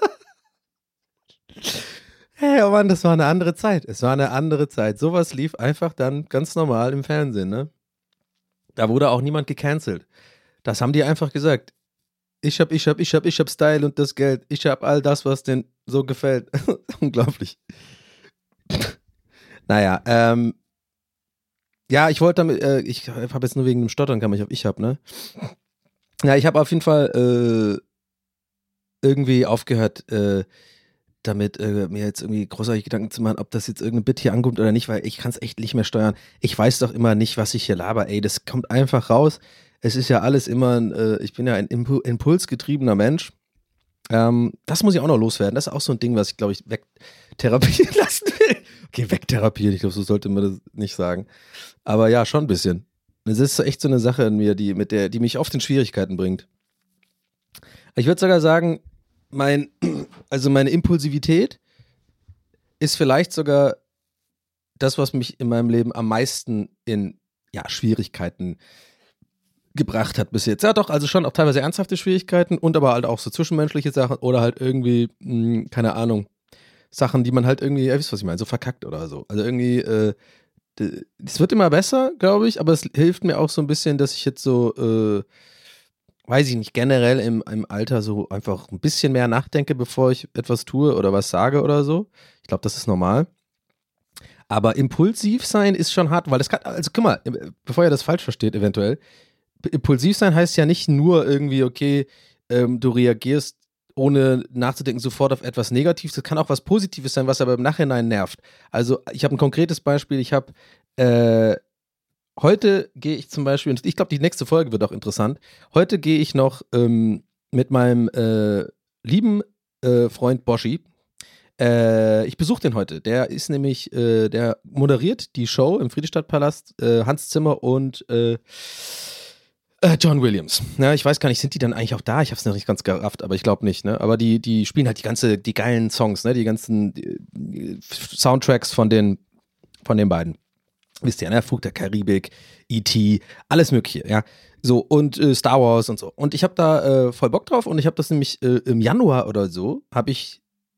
Hey, oh Mann, das war eine andere Zeit. Es war eine andere Zeit. Sowas lief einfach dann ganz normal im Fernsehen, ne? Da wurde auch niemand gecancelt. Das haben die einfach gesagt. Ich hab Style und das Geld. Ich hab all das, was denen so gefällt. Unglaublich. Naja, ja, ich wollte damit, ich habe jetzt nur wegen dem Stottern kam ich auf ne? Ja, ich habe auf jeden Fall irgendwie aufgehört, damit mir jetzt irgendwie großartig Gedanken zu machen, ob das jetzt irgendein Bit hier ankommt oder nicht, weil ich kann es echt nicht mehr steuern. Ich weiß doch immer nicht, was ich hier laber, ey, das kommt einfach raus. Es ist ja alles immer, ich bin ja ein impulsgetriebener Mensch. Das muss ich auch noch loswerden. Das ist auch so ein Ding, was ich, glaube ich, wegtherapieren lassen will. Okay, wegtherapieren, ich glaube, so sollte man das nicht sagen. Aber ja, schon ein bisschen. Es ist echt so eine Sache in mir, die mich oft in Schwierigkeiten bringt. Ich würde sogar sagen, meine Impulsivität ist vielleicht sogar das, was mich in meinem Leben am meisten in Schwierigkeiten gebracht hat bis jetzt. Ja doch, also schon auch teilweise ernsthafte Schwierigkeiten und aber halt auch so zwischenmenschliche Sachen oder halt irgendwie, keine Ahnung, Sachen, die man halt irgendwie, ihr wisst, was ich meine, so verkackt oder so. Also irgendwie, es wird immer besser, glaube ich, aber es hilft mir auch so ein bisschen, dass ich jetzt so, weiß ich nicht, generell im Alter so einfach ein bisschen mehr nachdenke, bevor ich etwas tue oder was sage oder so. Ich glaube, das ist normal. Aber impulsiv sein ist schon hart, weil das kann, also guck mal, bevor ihr das falsch versteht eventuell, impulsiv sein heißt ja nicht nur irgendwie, okay, du reagierst ohne nachzudenken sofort auf etwas Negatives. Das kann auch was Positives sein, was aber im Nachhinein nervt. Also ich habe ein konkretes Beispiel. Ich habe heute gehe ich zum Beispiel, und ich glaube, die nächste Folge wird auch interessant. Heute gehe ich noch mit meinem lieben Freund Boschi Ich besuche den heute. Der ist nämlich, der moderiert die Show im Friedrichstadtpalast, Hans Zimmer und John Williams. Ja, ich weiß gar nicht, sind die dann eigentlich auch da? Ich habe es noch nicht ganz gerafft, aber ich glaube nicht. Ne? Aber die spielen halt die geilen Songs, ne? Die ganzen Soundtracks von den beiden. Wisst ihr, ne? Flug der Karibik, E.T., alles mögliche, ja. So, und Star Wars und so. Und ich habe da voll Bock drauf und ich habe das nämlich im Januar oder so, habe ich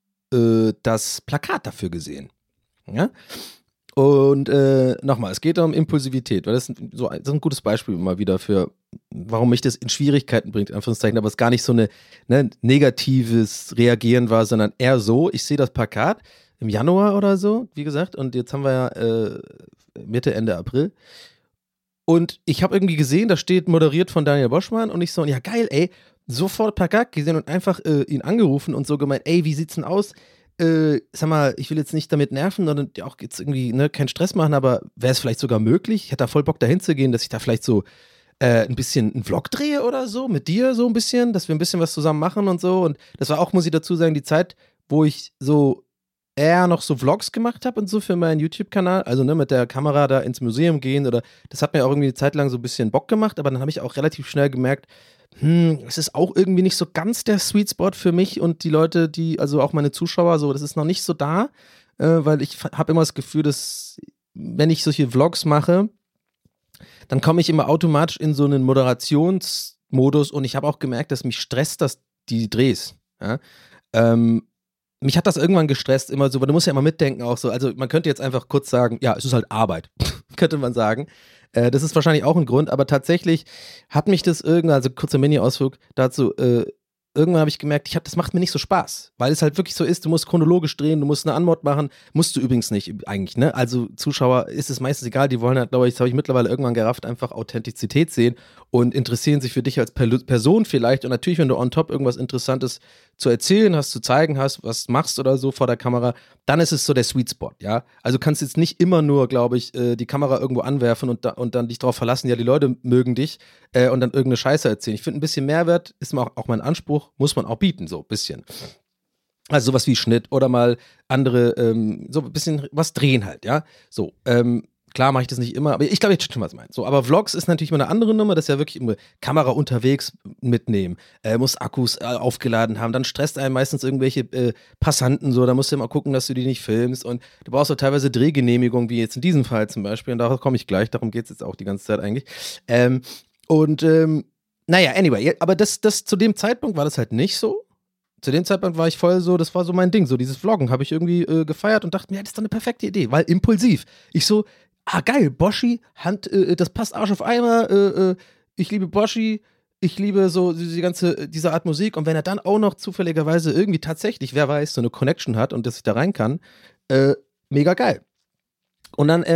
das Plakat dafür gesehen. Ja. Und nochmal, es geht um Impulsivität, weil das ist ein gutes Beispiel immer wieder für, warum mich das in Schwierigkeiten bringt, in Anführungszeichen, aber es gar nicht so eine negatives Reagieren war, sondern eher so, ich sehe das Plakat im Januar oder so, wie gesagt, und jetzt haben wir ja Mitte, Ende April. Und ich habe irgendwie gesehen, da steht moderiert von Daniel Boschmann und ich so, ja geil, ey, sofort Plakat gesehen und einfach ihn angerufen und so gemeint, ey, wie sieht's denn aus? Sag mal, ich will jetzt nicht damit nerven und auch jetzt irgendwie keinen Stress machen, aber wäre es vielleicht sogar möglich? Ich hätte da voll Bock dahin zu gehen, dass ich da vielleicht so ein bisschen einen Vlog drehe oder so, mit dir so ein bisschen, dass wir ein bisschen was zusammen machen und so. Und das war auch, muss ich dazu sagen, die Zeit, wo ich so eher noch so Vlogs gemacht habe und so für meinen YouTube-Kanal, also mit der Kamera da ins Museum gehen oder das hat mir auch irgendwie eine Zeit lang so ein bisschen Bock gemacht, aber dann habe ich auch relativ schnell gemerkt, es ist auch irgendwie nicht so ganz der Sweet Spot für mich und die Leute, also auch meine Zuschauer, so, das ist noch nicht so da, weil ich habe immer das Gefühl, dass wenn ich solche Vlogs mache, dann komme ich immer automatisch in so einen Moderationsmodus und ich habe auch gemerkt, dass mich stresst, die Drehs, ja? Mich hat das irgendwann gestresst, immer so, weil du musst ja immer mitdenken auch so, also man könnte jetzt einfach kurz sagen, ja, es ist halt Arbeit, könnte man sagen. Das ist wahrscheinlich auch ein Grund, aber tatsächlich hat mich das also kurzer Mini-Ausflug dazu, irgendwann habe ich gemerkt, das macht mir nicht so Spaß, weil es halt wirklich so ist, du musst chronologisch drehen, du musst eine Anmod machen, musst du übrigens nicht eigentlich, ne? Also Zuschauer ist es meistens egal, die wollen halt, glaube ich, das habe ich mittlerweile irgendwann gerafft, einfach Authentizität sehen und interessieren sich für dich als Person vielleicht und natürlich, wenn du on top irgendwas Interessantes zu erzählen hast, zu zeigen hast, was machst oder so vor der Kamera, dann ist es so der Sweet Spot, ja? Also kannst jetzt nicht immer nur, glaube ich, die Kamera irgendwo anwerfen und dann dich darauf verlassen, ja, die Leute mögen dich und dann irgendeine Scheiße erzählen. Ich finde, ein bisschen Mehrwert ist auch mein Anspruch, muss man auch bieten, so ein bisschen. Also sowas wie Schnitt oder mal andere, so ein bisschen was drehen halt, ja? So, klar mache ich das nicht immer, aber ich glaube, ich schon was meint. So, aber Vlogs ist natürlich immer eine andere Nummer, das ist ja wirklich immer Kamera unterwegs mitnehmen, muss Akkus aufgeladen haben, dann stresst einen meistens irgendwelche Passanten so, da musst du immer gucken, dass du die nicht filmst und du brauchst auch teilweise Drehgenehmigung, wie jetzt in diesem Fall zum Beispiel und darauf komme ich gleich, darum geht es jetzt auch die ganze Zeit eigentlich. Naja, anyway, aber das zu dem Zeitpunkt war das halt nicht so. Zu dem Zeitpunkt war ich voll so, das war so mein Ding, so dieses Vloggen habe ich irgendwie gefeiert und dachte mir, ja, das ist doch eine perfekte Idee, weil impulsiv. Ich so, geil, Boschi, das passt Arsch auf Eimer, ich liebe Boschi, ich liebe so diese Art Musik und wenn er dann auch noch zufälligerweise irgendwie tatsächlich, wer weiß, so eine Connection hat und dass ich da rein kann, mega geil. Und dann,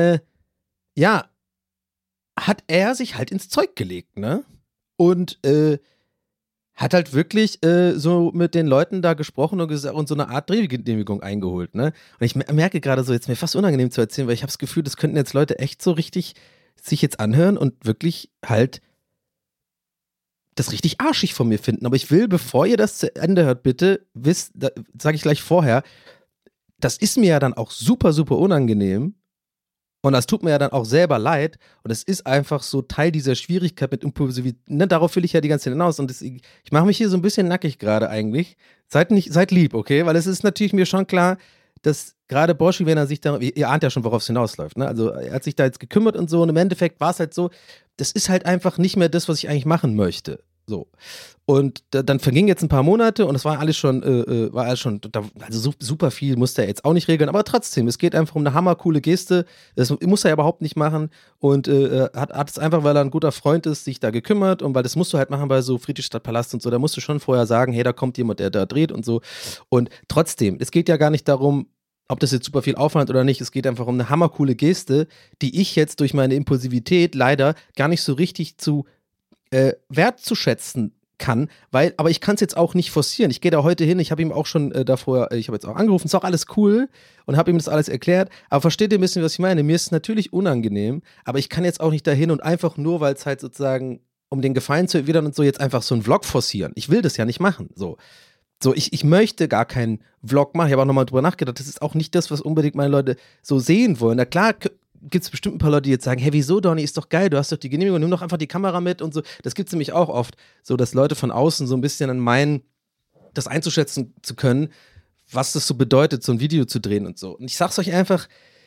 hat er sich halt ins Zeug gelegt, ne? Und, hat halt wirklich so mit den Leuten da gesprochen und so eine Art Drehgenehmigung eingeholt, ne? Und ich merke gerade so, jetzt mir fast unangenehm zu erzählen, weil ich habe das Gefühl, das könnten jetzt Leute echt so richtig sich jetzt anhören und wirklich halt das richtig arschig von mir finden. Aber ich will, bevor ihr das zu Ende hört, bitte, sage ich gleich vorher, das ist mir ja dann auch super, super unangenehm. Und das tut mir ja dann auch selber leid. Und es ist einfach so Teil dieser Schwierigkeit mit Impulsivität. Ne, darauf will ich ja die ganze Zeit hinaus. Und ich mache mich hier so ein bisschen nackig gerade eigentlich. Seid lieb, okay? Weil es ist natürlich mir schon klar, dass gerade Boschi, wenn er sich da, ihr ahnt ja schon, worauf es hinausläuft, ne? Also er hat sich da jetzt gekümmert und so. Und im Endeffekt war es halt so, das ist halt einfach nicht mehr das, was ich eigentlich machen möchte. So. Und dann vergingen jetzt ein paar Monate und es war alles schon, also super viel musste er jetzt auch nicht regeln, aber trotzdem, es geht einfach um eine hammercoole Geste, das muss er ja überhaupt nicht machen und hat es einfach, weil er ein guter Freund ist, sich da gekümmert und weil das musst du halt machen bei so Friedrichstadtpalast und so, da musst du schon vorher sagen, hey, da kommt jemand, der da dreht und so und trotzdem, es geht ja gar nicht darum, ob das jetzt super viel Aufwand oder nicht, es geht einfach um eine hammercoole Geste, die ich jetzt durch meine Impulsivität leider gar nicht so richtig wertzuschätzen kann, aber ich kann es jetzt auch nicht forcieren. Ich gehe da heute hin, ich habe ihm auch schon davor, ich habe jetzt auch angerufen, ist auch alles cool und habe ihm das alles erklärt, aber versteht ihr ein bisschen, was ich meine? Mir ist es natürlich unangenehm, aber ich kann jetzt auch nicht dahin und einfach nur, weil es halt sozusagen um den Gefallen zu erwidern und so jetzt einfach so einen Vlog forcieren. Ich will das ja nicht machen, so. So, ich möchte gar keinen Vlog machen. Ich habe auch nochmal drüber nachgedacht. Das ist auch nicht das, was unbedingt meine Leute so sehen wollen. Na klar, gibt es bestimmt ein paar Leute, die jetzt sagen, hey, wieso, Donny, ist doch geil, du hast doch die Genehmigung, nimm doch einfach die Kamera mit und so. Das gibt es nämlich auch oft, so dass Leute von außen so ein bisschen meinen, das einzuschätzen zu können, was das so bedeutet, so ein Video zu drehen und so. Und ich sag's euch einfach,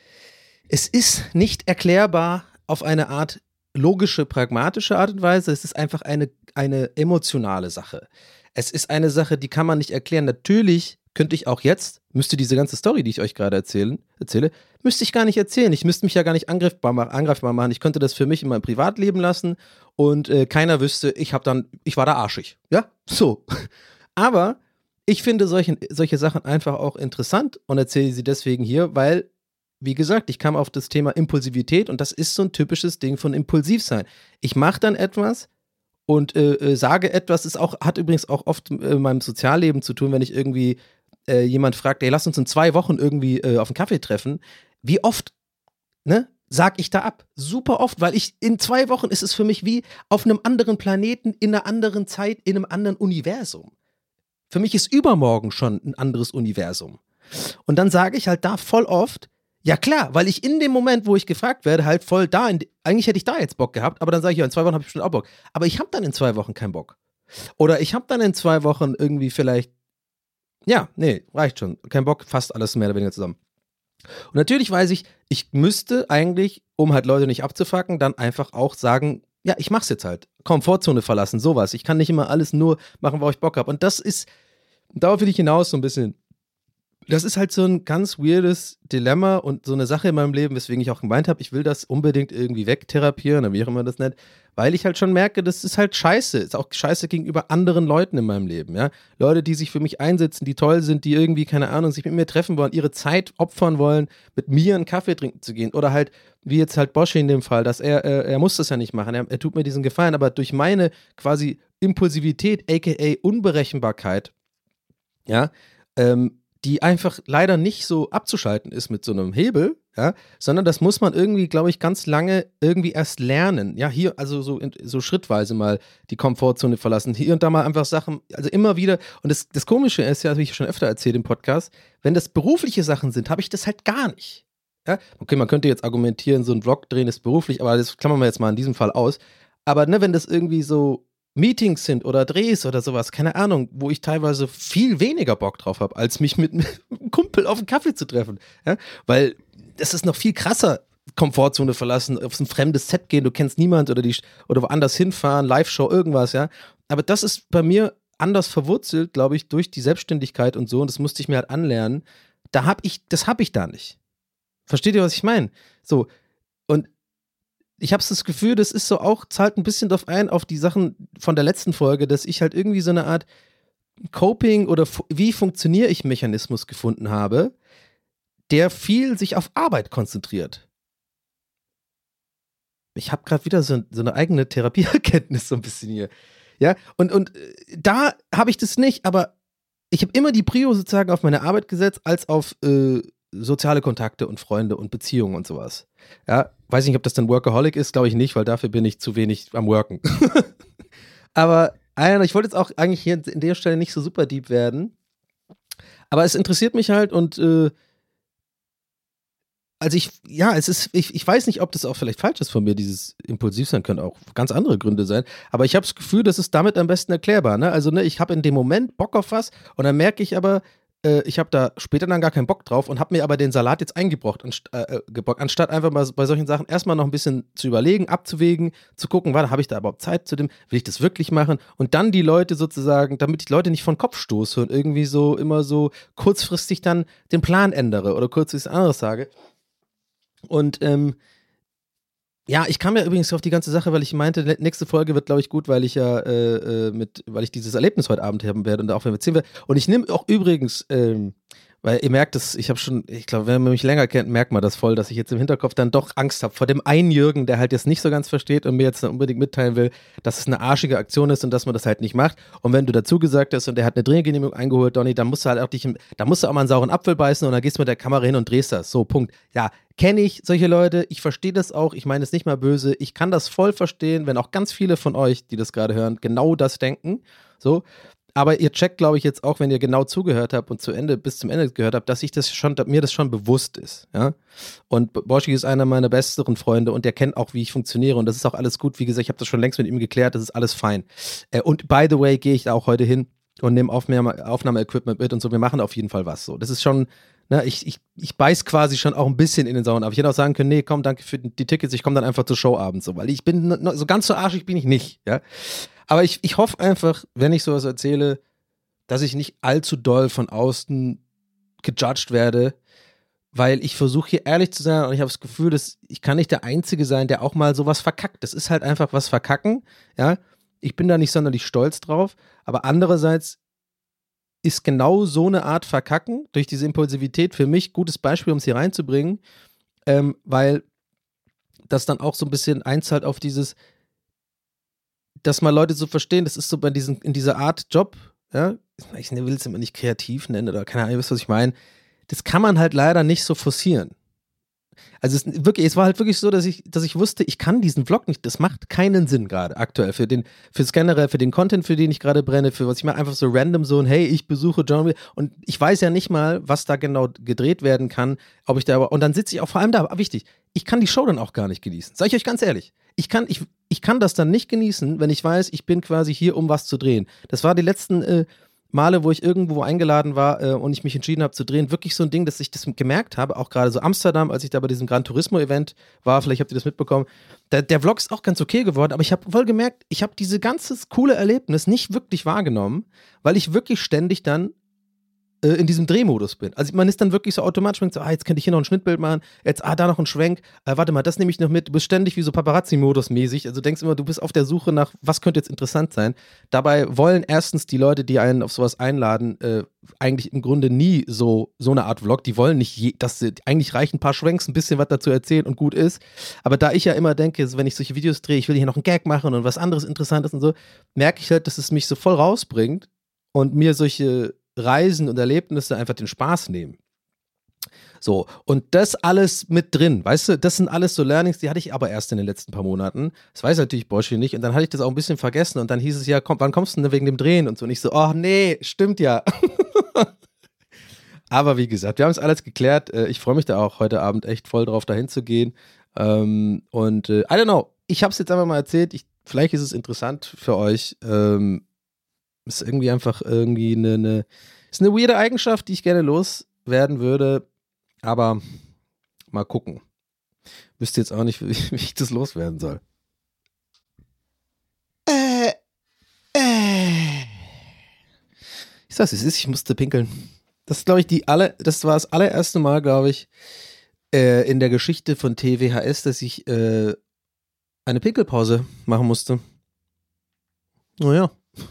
es ist nicht erklärbar auf eine Art logische, pragmatische Art und Weise. Es ist einfach eine emotionale Sache. Es ist eine Sache, die kann man nicht erklären. Natürlich könnte ich auch jetzt, müsste diese ganze Story, die ich euch gerade erzähle, müsste ich gar nicht erzählen. Ich müsste mich ja gar nicht angreifbar machen. Ich könnte das für mich in meinem Privatleben lassen und keiner wüsste, ich war da arschig. Ja, so. Aber ich finde solche Sachen einfach auch interessant und erzähle sie deswegen hier, weil, wie gesagt, ich kam auf das Thema Impulsivität und das ist so ein typisches Ding von Impulsivsein. Ich mache dann etwas und sage etwas, hat übrigens auch oft in meinem Sozialleben zu tun, wenn ich irgendwie jemand fragt, ey, lass uns in 2 Wochen irgendwie auf einen Kaffee treffen. Wie oft, ne, sag ich da ab? Super oft, weil in 2 Wochen ist es für mich wie auf einem anderen Planeten, in einer anderen Zeit, in einem anderen Universum. Für mich ist übermorgen schon ein anderes Universum. Und dann sage ich halt da voll oft, ja klar, weil ich in dem Moment, wo ich gefragt werde, halt voll eigentlich hätte ich da jetzt Bock gehabt, aber dann sage ich, ja, in 2 Wochen habe ich bestimmt auch Bock. Aber ich habe dann in 2 Wochen keinen Bock. Oder ich habe dann in 2 Wochen irgendwie vielleicht, ja, nee, reicht schon. Kein Bock, fast alles mehr oder weniger zusammen. Und natürlich weiß ich müsste eigentlich, um halt Leute nicht abzufacken, dann einfach auch sagen, ja, ich mach's jetzt halt. Komfortzone verlassen, sowas. Ich kann nicht immer alles nur machen, worauf ich Bock habe. Und darauf will ich hinaus so ein bisschen. Das ist halt so ein ganz weirdes Dilemma und so eine Sache in meinem Leben, weswegen ich auch gemeint habe, ich will das unbedingt irgendwie wegtherapieren, oder wie auch immer das nennt, weil ich halt schon merke, das ist halt scheiße. Ist auch scheiße gegenüber anderen Leuten in meinem Leben, ja. Leute, die sich für mich einsetzen, die toll sind, die irgendwie, keine Ahnung, sich mit mir treffen wollen, ihre Zeit opfern wollen, mit mir einen Kaffee trinken zu gehen. Oder halt, wie jetzt halt Boschi in dem Fall, dass er muss das ja nicht machen, er tut mir diesen Gefallen, aber durch meine quasi Impulsivität, aka Unberechenbarkeit, ja, die einfach leider nicht so abzuschalten ist mit so einem Hebel, ja, sondern das muss man irgendwie, glaube ich, ganz lange irgendwie erst lernen. Ja, hier, also so schrittweise mal die Komfortzone verlassen, hier und da mal einfach Sachen, also immer wieder, und das Komische ist ja, wie ich schon öfter erzählt im Podcast, wenn das berufliche Sachen sind, habe ich das halt gar nicht. Ja, okay, man könnte jetzt argumentieren, so ein Vlog drehen ist beruflich, aber das klammern wir jetzt mal in diesem Fall aus. Aber ne, wenn das irgendwie so Meetings sind oder Drehs oder sowas, keine Ahnung, wo ich teilweise viel weniger Bock drauf habe, als mich mit einem Kumpel auf einen Kaffee zu treffen. Ja? Weil das ist noch viel krasser, Komfortzone verlassen, auf ein fremdes Set gehen, du kennst niemand oder woanders hinfahren, Live-Show, irgendwas, ja. Aber das ist bei mir anders verwurzelt, glaube ich, durch die Selbstständigkeit und so, und das musste ich mir halt anlernen. Das habe ich da nicht. Versteht ihr, was ich meine? So, und ich habe das Gefühl, das ist so auch, zahlt ein bisschen drauf ein, auf die Sachen von der letzten Folge, dass ich halt irgendwie so eine Art Coping oder wie funktioniere ich Mechanismus gefunden habe, der viel sich auf Arbeit konzentriert. Ich habe gerade wieder so eine eigene Therapieerkenntnis so ein bisschen hier. Ja, und da habe ich das nicht, aber ich habe immer die Prio sozusagen auf meine Arbeit gesetzt, als auf soziale Kontakte und Freunde und Beziehungen und sowas. Ja, weiß nicht, ob das dann Workaholic ist, glaube ich nicht, weil dafür bin ich zu wenig am Worken. Aber ich wollte jetzt auch eigentlich hier in der Stelle nicht so super deep werden, aber es interessiert mich halt und also ich weiß nicht, ob das auch vielleicht falsch ist von mir, dieses Impulsivsein, können auch ganz andere Gründe sein, aber ich habe das Gefühl, das ist damit am besten erklärbar, ne? Also, ne, ich habe in dem Moment Bock auf was und dann merke ich aber, ich habe da später dann gar keinen Bock drauf und habe mir aber den Salat jetzt eingebrockt, anstatt einfach mal bei solchen Sachen erstmal noch ein bisschen zu überlegen, abzuwägen, zu gucken, habe ich da überhaupt Zeit zu dem, will ich das wirklich machen, und dann die Leute sozusagen, damit ich Leute nicht vor den Kopf stoße und irgendwie so immer so kurzfristig dann den Plan ändere oder kurzfristig anderes sage. Und ja, ich kam ja übrigens auf die ganze Sache, weil ich meinte, nächste Folge wird, glaube ich, gut, weil ich ja weil ich dieses Erlebnis heute Abend haben werde und auch wenn wir 10 werden. Und ich nehme auch übrigens, weil ihr merkt es, ich glaube, wenn man mich länger kennt, merkt man das voll, dass ich jetzt im Hinterkopf dann doch Angst habe vor dem einen Jürgen, der halt jetzt nicht so ganz versteht und mir jetzt dann unbedingt mitteilen will, dass es eine arschige Aktion ist und dass man das halt nicht macht. Und wenn du dazu gesagt hast und der hat eine Drehgenehmigung eingeholt, Donny, dann musst du halt auch auch mal einen sauren Apfel beißen und dann gehst du mit der Kamera hin und drehst das. So, Punkt. Ja, kenne ich solche Leute, ich verstehe das auch, ich meine es nicht mal böse, ich kann das voll verstehen, wenn auch ganz viele von euch, die das gerade hören, genau das denken. So. Aber ihr checkt, glaube ich, jetzt auch, wenn ihr genau zugehört habt und bis zum Ende gehört habt, dass mir das schon bewusst ist. Ja? Und Boschi ist einer meiner besseren Freunde und der kennt auch, wie ich funktioniere. Und das ist auch alles gut. Wie gesagt, ich habe das schon längst mit ihm geklärt. Das ist alles fein. Und by the way, gehe ich da auch heute hin und nehme Aufnahmeequipment mit und so. Wir machen auf jeden Fall was. So. Das ist schon, ne, ich beiß quasi schon auch ein bisschen in den Sauren ab. Ich hätte auch sagen können, nee, komm, danke für die Tickets. Ich komme dann einfach zur Show abends. So, weil ich bin so ganz so arschig bin ich nicht. Ja? Aber ich hoffe einfach, wenn ich sowas erzähle, dass ich nicht allzu doll von außen gejudged werde, weil ich versuche hier ehrlich zu sein und ich habe das Gefühl, dass ich kann nicht der Einzige sein, der auch mal sowas verkackt. Das ist halt einfach was verkacken, ja. Ich bin da nicht sonderlich stolz drauf, aber andererseits ist genau so eine Art Verkacken durch diese Impulsivität für mich ein gutes Beispiel, um es hier reinzubringen, weil das dann auch so ein bisschen einzahlt auf dieses, dass mal Leute so verstehen, das ist so in dieser Art Job, ja, ich will es immer nicht kreativ nennen oder keine Ahnung, ihr wisst, was ich meine, das kann man halt leider nicht so forcieren. Also es war halt wirklich so, dass ich wusste, ich kann diesen Vlog nicht, das macht keinen Sinn gerade aktuell für den Content, für den ich gerade brenne, für was ich mache, einfach so random so ein, hey, ich besuche John Wick und ich weiß ja nicht mal, was da genau gedreht werden kann, und dann sitze ich auch vor allem da, wichtig, ich kann die Show dann auch gar nicht genießen, sag ich euch ganz ehrlich. Ich kann das dann nicht genießen, wenn ich weiß, ich bin quasi hier, um was zu drehen. Das war die letzten Male, wo ich irgendwo eingeladen war und ich mich entschieden habe zu drehen, wirklich so ein Ding, dass ich das gemerkt habe, auch gerade so Amsterdam, als ich da bei diesem Gran Turismo-Event war, vielleicht habt ihr das mitbekommen, der Vlog ist auch ganz okay geworden, aber ich habe voll gemerkt, ich habe dieses ganze coole Erlebnis nicht wirklich wahrgenommen, weil ich wirklich ständig dann in diesem Drehmodus bin. Also man ist dann wirklich so automatisch, so, jetzt könnte ich hier noch ein Schnittbild machen, jetzt, da noch ein Schwenk, warte mal, das nehme ich noch mit, du bist ständig wie so Paparazzi-Modus mäßig, also du denkst immer, du bist auf der Suche nach, was könnte jetzt interessant sein. Dabei wollen erstens die Leute, die einen auf sowas einladen, eigentlich im Grunde nie so eine Art Vlog, die wollen nicht, eigentlich reichen ein paar Schwenks, ein bisschen was dazu erzählen und gut ist, aber da ich ja immer denke, wenn ich solche Videos drehe, ich will hier noch einen Gag machen und was anderes Interessantes und so, merke ich halt, dass es mich so voll rausbringt und mir solche Reisen und Erlebnisse einfach den Spaß nehmen. So, und das alles mit drin, weißt du, das sind alles so Learnings, die hatte ich aber erst in den letzten paar Monaten. Das weiß natürlich Boschi nicht und dann hatte ich das auch ein bisschen vergessen und dann hieß es ja, wann kommst du denn wegen dem Drehen und so und ich so, oh nee, stimmt ja. Aber wie gesagt, wir haben es alles geklärt, ich freue mich da auch heute Abend echt voll drauf, dahin zu gehen und I don't know, ich habe es jetzt einfach mal erzählt, vielleicht ist es interessant für euch, ist irgendwie einfach irgendwie ist eine weirde Eigenschaft, die ich gerne loswerden würde, aber mal gucken. Wüsste jetzt auch nicht, wie ich das loswerden soll. Ich sag's, es ist, ich musste pinkeln. Das ist, glaube ich, das war das allererste Mal, glaube ich, in der Geschichte von TWHS, dass ich eine Pinkelpause machen musste. Naja.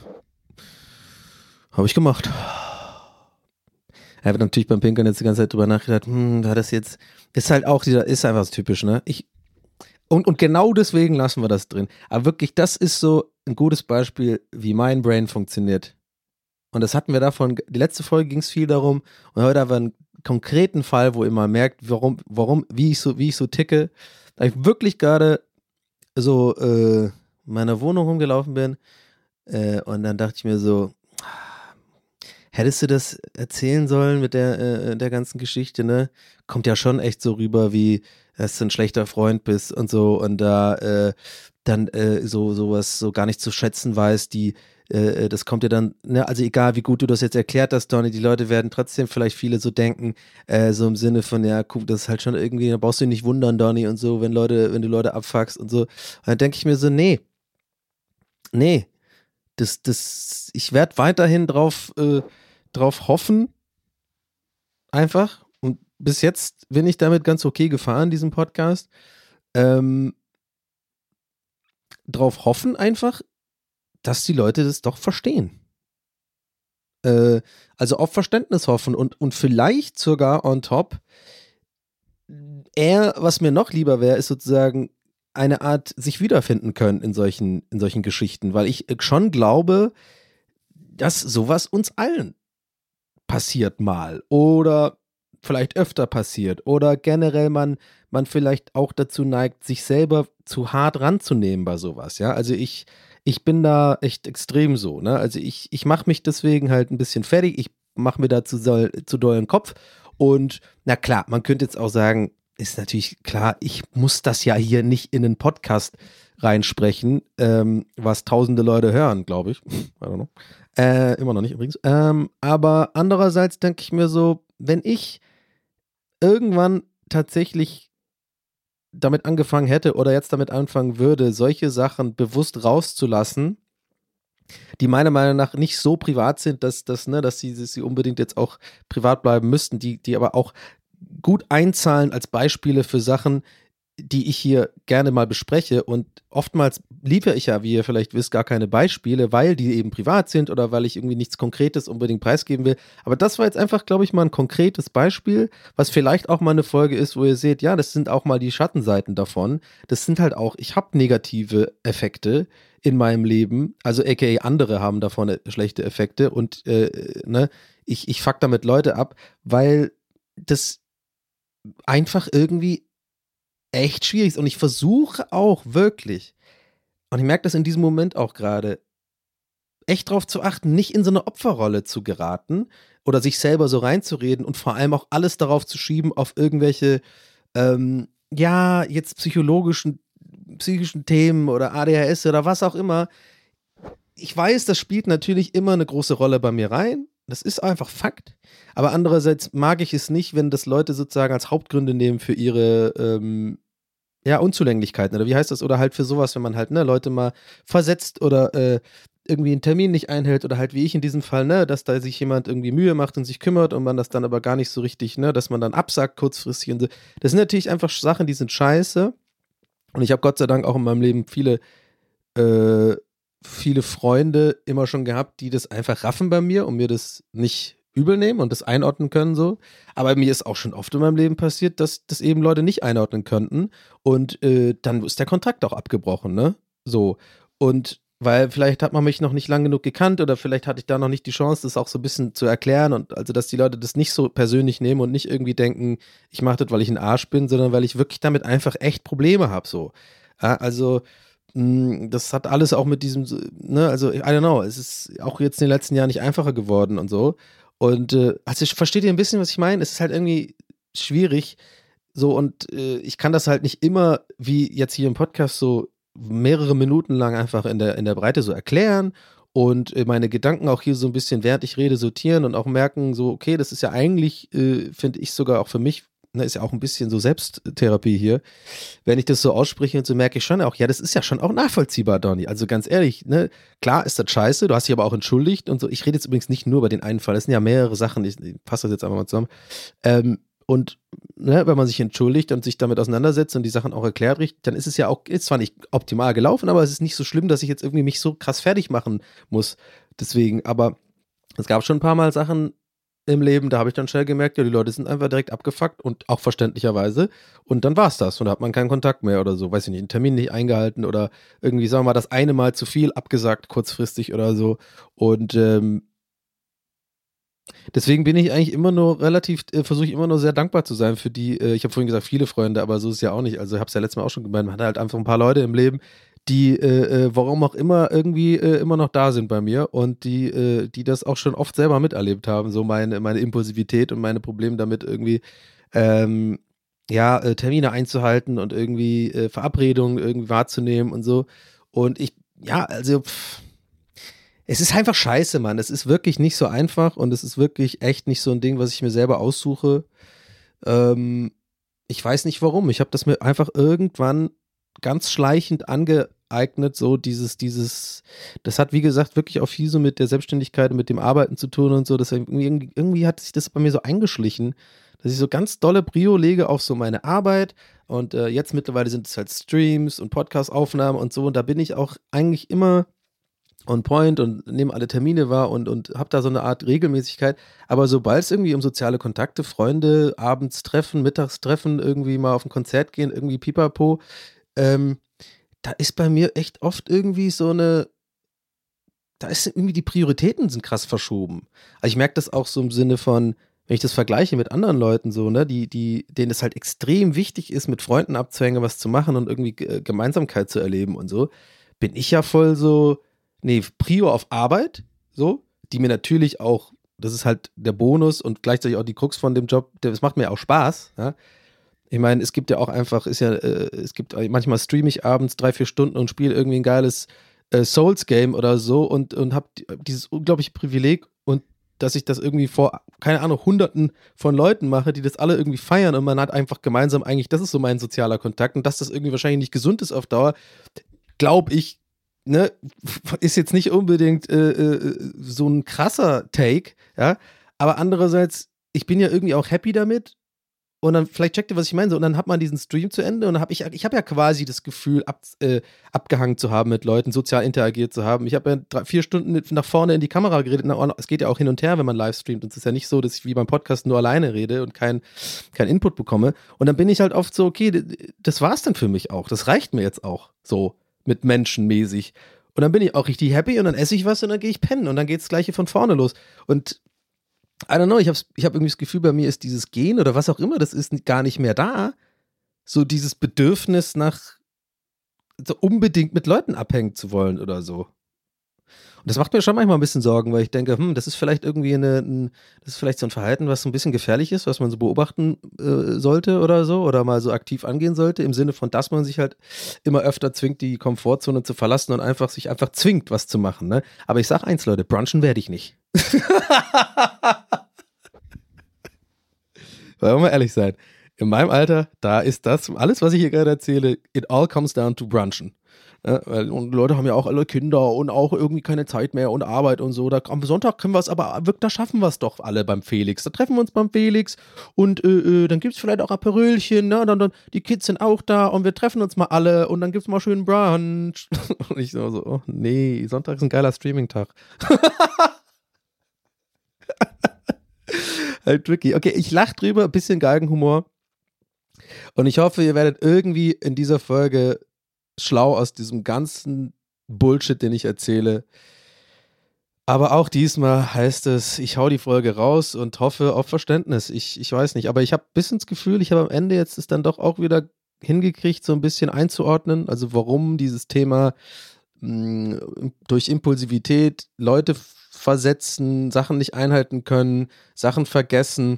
Habe ich gemacht. Ich habe natürlich beim Pinkeln jetzt die ganze Zeit drüber nachgedacht, war das jetzt, ist halt auch ist einfach so typisch, ne? Und genau deswegen lassen wir das drin. Aber wirklich, das ist so ein gutes Beispiel, wie mein Brain funktioniert. Und das hatten wir davon, die letzte Folge ging es viel darum, und heute haben wir einen konkreten Fall, wo ihr mal merkt, wie ich so ticke. Da ich wirklich gerade so in meiner Wohnung rumgelaufen bin und dann dachte ich mir so, hättest du das erzählen sollen mit der ganzen Geschichte, ne? Kommt ja schon echt so rüber, wie dass du ein schlechter Freund bist und so und da dann sowas so gar nicht zu schätzen weißt, das kommt ja dann, ne, also egal wie gut du das jetzt erklärt hast, Donny, die Leute werden trotzdem vielleicht viele so denken, so im Sinne von, ja, guck, das ist halt schon irgendwie, da brauchst du dich nicht wundern, Donny, und so, wenn du Leute abfuckst und so. Und dann denke ich mir so, nee, ich werde weiterhin drauf hoffen, einfach, und bis jetzt bin ich damit ganz okay gefahren, diesen Podcast, drauf hoffen einfach, dass die Leute das doch verstehen. Also auf Verständnis hoffen und vielleicht sogar on top, was mir noch lieber wäre, ist sozusagen eine Art sich wiederfinden können in solchen Geschichten, weil ich schon glaube, dass sowas uns allen passiert mal oder vielleicht öfter passiert oder generell man vielleicht auch dazu neigt, sich selber zu hart ranzunehmen bei sowas, ja, also ich ich bin da echt extrem so, ne? Also ich mache mich deswegen halt ein bisschen fertig, ich mache mir da zu dollen Kopf und na klar, man könnte jetzt auch sagen, ist natürlich klar, ich muss das ja hier nicht in einen Podcast reinsprechen, was tausende Leute hören, glaube ich. I don't know. Immer noch nicht übrigens. Aber andererseits denke ich mir so, wenn ich irgendwann tatsächlich damit angefangen hätte oder jetzt damit anfangen würde, solche Sachen bewusst rauszulassen, die meiner Meinung nach nicht so privat sind, dass sie unbedingt jetzt auch privat bleiben müssten, die aber auch gut einzahlen als Beispiele für Sachen, die ich hier gerne mal bespreche. Und oftmals liefere ich ja, wie ihr vielleicht wisst, gar keine Beispiele, weil die eben privat sind oder weil ich irgendwie nichts Konkretes unbedingt preisgeben will. Aber das war jetzt einfach, glaube ich, mal ein konkretes Beispiel, was vielleicht auch mal eine Folge ist, wo ihr seht, ja, das sind auch mal die Schattenseiten davon. Das sind halt auch, ich habe negative Effekte in meinem Leben, also aka andere haben davon schlechte Effekte und ich fuck damit Leute ab, weil das einfach irgendwie echt schwierig ist. Und ich versuche auch wirklich, und ich merke das in diesem Moment auch gerade, echt darauf zu achten, nicht in so eine Opferrolle zu geraten oder sich selber so reinzureden und vor allem auch alles darauf zu schieben auf irgendwelche, jetzt psychischen Themen oder ADHS oder was auch immer. Ich weiß, das spielt natürlich immer eine große Rolle bei mir rein. Das ist einfach Fakt. Aber andererseits mag ich es nicht, wenn das Leute sozusagen als Hauptgründe nehmen für ihre Unzulänglichkeiten oder wie heißt das? Oder halt für sowas, wenn man halt Leute mal versetzt oder irgendwie einen Termin nicht einhält oder halt wie ich in diesem Fall, dass da sich jemand irgendwie Mühe macht und sich kümmert und man das dann aber gar nicht so richtig, dass man dann absagt kurzfristig und so. Das sind natürlich einfach Sachen, die sind scheiße. Und ich habe Gott sei Dank auch in meinem Leben viele Freunde immer schon gehabt, die das einfach raffen bei mir und mir das nicht übel nehmen und das einordnen können so. Aber mir ist auch schon oft in meinem Leben passiert, dass das eben Leute nicht einordnen könnten und dann ist der Kontakt auch abgebrochen, ne? So. Und weil vielleicht hat man mich noch nicht lang genug gekannt oder vielleicht hatte ich da noch nicht die Chance, das auch so ein bisschen zu erklären und also, dass die Leute das nicht so persönlich nehmen und nicht irgendwie denken, ich mache das, weil ich ein Arsch bin, sondern weil ich wirklich damit einfach echt Probleme habe, so. Ja, also das hat alles auch mit diesem, also I don't know, es ist auch jetzt in den letzten Jahren nicht einfacher geworden und so. Und also versteht ihr ein bisschen, was ich meine? Es ist halt irgendwie schwierig so und ich kann das halt nicht immer wie jetzt hier im Podcast so mehrere Minuten lang einfach in der Breite so erklären und meine Gedanken auch hier so ein bisschen, während ich rede, sortieren und auch merken so, okay, das ist ja eigentlich, finde ich sogar auch für mich, ist ja auch ein bisschen so Selbsttherapie hier. Wenn ich das so ausspreche und so merke ich schon auch, ja, das ist ja schon auch nachvollziehbar, Donny. Also ganz ehrlich, klar ist das scheiße, du hast dich aber auch entschuldigt und so. Ich rede jetzt übrigens nicht nur über den einen Fall, es sind ja mehrere Sachen, ich fasse das jetzt einfach mal zusammen. Und wenn man sich entschuldigt und sich damit auseinandersetzt und die Sachen auch erklärt, dann ist es ja auch, ist zwar nicht optimal gelaufen, aber es ist nicht so schlimm, dass ich jetzt irgendwie mich so krass fertig machen muss. Deswegen, aber es gab schon ein paar Mal Sachen im Leben, da habe ich dann schnell gemerkt, ja, die Leute sind einfach direkt abgefuckt und auch verständlicherweise und dann war es das und da hat man keinen Kontakt mehr oder so, weiß ich nicht, einen Termin nicht eingehalten oder irgendwie, sagen wir mal, das eine Mal zu viel abgesagt kurzfristig oder so und deswegen bin ich eigentlich immer nur versuche ich immer nur sehr dankbar zu sein für die, ich habe vorhin gesagt, viele Freunde, aber so ist es ja auch nicht, also ich habe es ja letztes Mal auch schon gemeint, man hat halt einfach ein paar Leute im Leben, die, warum auch immer, irgendwie immer noch da sind bei mir und die das auch schon oft selber miterlebt haben, so meine Impulsivität und meine Probleme damit irgendwie, Termine einzuhalten und irgendwie Verabredungen irgendwie wahrzunehmen und so. Und es ist einfach scheiße, Mann. Es ist wirklich nicht so einfach und es ist wirklich echt nicht so ein Ding, was ich mir selber aussuche. Ich weiß nicht warum. Ich habe das mir einfach irgendwann ganz schleichend angeeignet, so das hat wie gesagt wirklich auch viel so mit der Selbstständigkeit und mit dem Arbeiten zu tun und so, dass irgendwie hat sich das bei mir so eingeschlichen, dass ich so ganz dolle Prio lege auf so meine Arbeit und jetzt mittlerweile sind es halt Streams und Podcast-Aufnahmen und so und da bin ich auch eigentlich immer on point und nehme alle Termine wahr und habe da so eine Art Regelmäßigkeit, aber sobald es irgendwie um soziale Kontakte, Freunde, abends treffen, mittags treffen, irgendwie mal auf ein Konzert gehen, irgendwie pipapo, da ist bei mir echt oft irgendwie da ist irgendwie die Prioritäten sind krass verschoben. Also ich merke das auch so im Sinne von, wenn ich das vergleiche mit anderen Leuten so, denen es halt extrem wichtig ist, mit Freunden abzuhängen, was zu machen und irgendwie Gemeinsamkeit zu erleben und so. bin ich ja voll so, Prio auf Arbeit, so, die mir natürlich auch, das ist halt der Bonus und gleichzeitig auch die Krux von dem Job, das macht mir auch Spaß, ja. Ich meine, es gibt ja auch einfach, manchmal streame ich abends 3-4 Stunden und spiele irgendwie ein geiles Souls-Game oder so und habe dieses unglaubliche Privileg und dass ich das irgendwie vor, keine Ahnung, Hunderten von Leuten mache, die das alle irgendwie feiern und man hat einfach gemeinsam eigentlich, das ist so mein sozialer Kontakt und dass das irgendwie wahrscheinlich nicht gesund ist auf Dauer, glaube ich, ne, ist jetzt nicht unbedingt so ein krasser Take, ja, aber andererseits, ich bin ja irgendwie auch happy damit. Und dann, vielleicht checkt ihr, was ich meine, so, und dann hat man diesen Stream zu Ende und dann habe ich habe ja quasi das Gefühl, abgehangen zu haben mit Leuten, sozial interagiert zu haben. Ich habe ja 3-4 Stunden nach vorne in die Kamera geredet. Es geht ja auch hin und her, wenn man live streamt. Und es ist ja nicht so, dass ich wie beim Podcast nur alleine rede und kein Input bekomme. Und dann bin ich halt oft so, okay, das war's dann für mich auch. Das reicht mir jetzt auch so mit menschenmäßig. Und dann bin ich auch richtig happy und dann esse ich was und dann gehe ich pennen und dann geht das Gleiche von vorne los. Und I don't know, ich hab irgendwie das Gefühl, bei mir ist dieses Gen oder was auch immer, das ist gar nicht mehr da. So dieses Bedürfnis nach so unbedingt mit Leuten abhängen zu wollen oder so. Und das macht mir schon manchmal ein bisschen Sorgen, weil ich denke, das ist vielleicht irgendwie das ist vielleicht so ein Verhalten, was so ein bisschen gefährlich ist, was man so beobachten sollte oder so oder mal so aktiv angehen sollte, im Sinne von, dass man sich halt immer öfter zwingt, die Komfortzone zu verlassen und sich einfach zwingt, was zu machen. Ne? Aber ich sag eins, Leute, brunchen werde ich nicht. Wollen wir mal ehrlich sein. In meinem Alter, da ist das, alles, was ich hier gerade erzähle, it all comes down to brunchen. Ja, und Leute haben ja auch alle Kinder und auch irgendwie keine Zeit mehr und Arbeit und so. Am Sonntag können wir es aber, da schaffen wir es doch alle beim Felix. Da treffen wir uns beim Felix und dann gibt es vielleicht auch Aperölchen, ne? Dann die Kids sind auch da und wir treffen uns mal alle und dann gibt es mal schön Brunch. Und ich so, oh nee, Sonntag ist ein geiler Streaming-Tag. Halt tricky. Okay, ich lache drüber, ein bisschen Galgenhumor. Und ich hoffe, ihr werdet irgendwie in dieser Folge schlau aus diesem ganzen Bullshit, den ich erzähle. Aber auch diesmal heißt es, ich hau die Folge raus und hoffe auf Verständnis. Ich weiß nicht, aber ich habe ein bisschen das Gefühl, ich habe am Ende jetzt es dann doch auch wieder hingekriegt, so ein bisschen einzuordnen. Also warum dieses Thema durch Impulsivität Leute versetzen, Sachen nicht einhalten können, Sachen vergessen,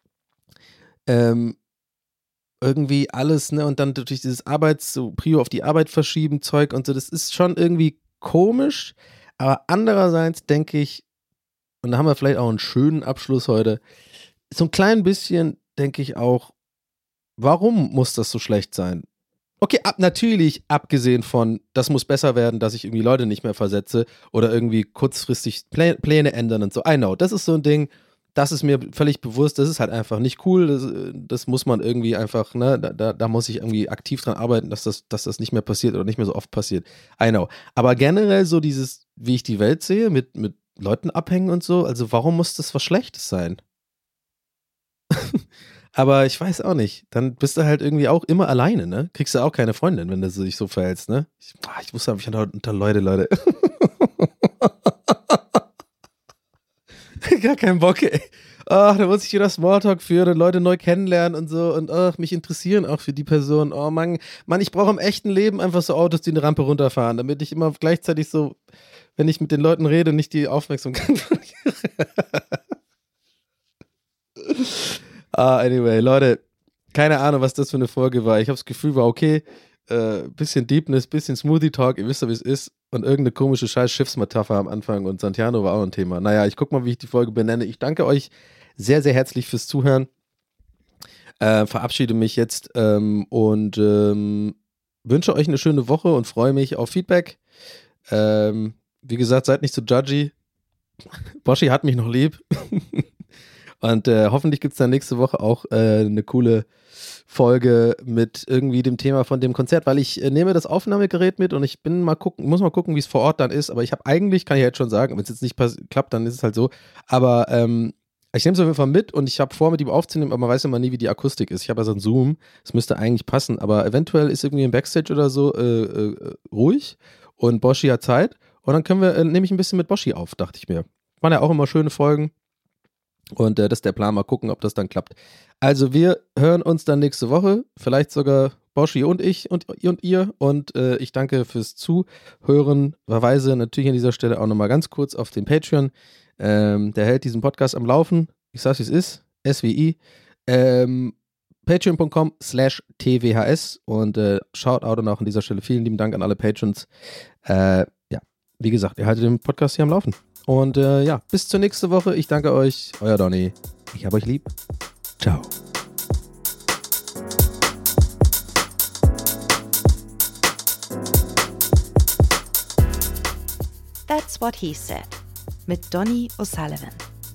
irgendwie alles, ne, und dann durch dieses Prio auf die Arbeit verschieben, Zeug und so, das ist schon irgendwie komisch, aber andererseits denke ich, und da haben wir vielleicht auch einen schönen Abschluss heute, so ein klein bisschen denke ich auch, warum muss das so schlecht sein? Okay, natürlich, abgesehen von, das muss besser werden, dass ich irgendwie Leute nicht mehr versetze oder irgendwie kurzfristig Pläne ändern und so. I know, das ist so ein Ding, das ist mir völlig bewusst, das ist halt einfach nicht cool, das muss man irgendwie einfach, ne, da muss ich irgendwie aktiv dran arbeiten, dass das nicht mehr passiert oder nicht mehr so oft passiert. I know. Aber generell so dieses, wie ich die Welt sehe, mit Leuten abhängen und so, also warum muss das was Schlechtes sein? Aber ich weiß auch nicht. Dann bist du halt irgendwie auch immer alleine, ne? Kriegst du auch keine Freundin, wenn du dich so verhältst, ne? Ich wusste, ich hatte unter Leute. Gar keinen Bock, ey. Ach, da muss ich wieder Smalltalk führen und Leute neu kennenlernen und so und mich interessieren auch für die Person. Oh Mann, ich brauche im echten Leben einfach so Autos, die eine Rampe runterfahren, damit ich immer gleichzeitig so, wenn ich mit den Leuten rede, nicht die Aufmerksamkeit verliere. Anyway, Leute, keine Ahnung, was das für eine Folge war. Ich habe das Gefühl, war okay. Bisschen Deepness, bisschen Smoothie Talk, ihr wisst ja, wie es ist. Und irgendeine komische scheiß Schiffsmetapher am Anfang und Santiano war auch ein Thema. Naja, ich guck mal, wie ich die Folge benenne. Ich danke euch sehr, sehr herzlich fürs Zuhören. Verabschiede mich jetzt und wünsche euch eine schöne Woche und freue mich auf Feedback. Wie gesagt, seid nicht so judgy. Boschi hat mich noch lieb. Und hoffentlich gibt es dann nächste Woche auch eine coole Folge mit irgendwie dem Thema von dem Konzert, weil ich nehme das Aufnahmegerät mit und ich muss mal gucken, wie es vor Ort dann ist, aber ich habe eigentlich, kann ich jetzt schon sagen, wenn es jetzt nicht klappt, dann ist es halt so, aber ich nehme es auf jeden Fall mit und ich habe vor, mit ihm aufzunehmen, aber man weiß immer nie, wie die Akustik ist. Ich habe ja so einen Zoom, es müsste eigentlich passen, aber eventuell ist irgendwie im Backstage oder so ruhig und Boschi hat Zeit und dann nehme ich ein bisschen mit Boschi auf, dachte ich mir. Waren ja auch immer schöne Folgen. Und das ist der Plan, mal gucken, ob das dann klappt. Also wir hören uns dann nächste Woche, vielleicht sogar Boschi und ich und ihr. Und ich danke fürs Zuhören. Verweise natürlich an dieser Stelle auch nochmal ganz kurz auf den Patreon. Der hält diesen Podcast am Laufen. Ich sag's, wie es ist. SWI. Patreon.com/TWHS. Und Shoutout und auch an dieser Stelle vielen lieben Dank an alle Patrons. Wie gesagt, ihr haltet den Podcast hier am Laufen. Und bis zur nächsten Woche. Ich danke euch. Euer Donny. Ich hab euch lieb. Ciao. That's What He Said mit Donny O'Sullivan.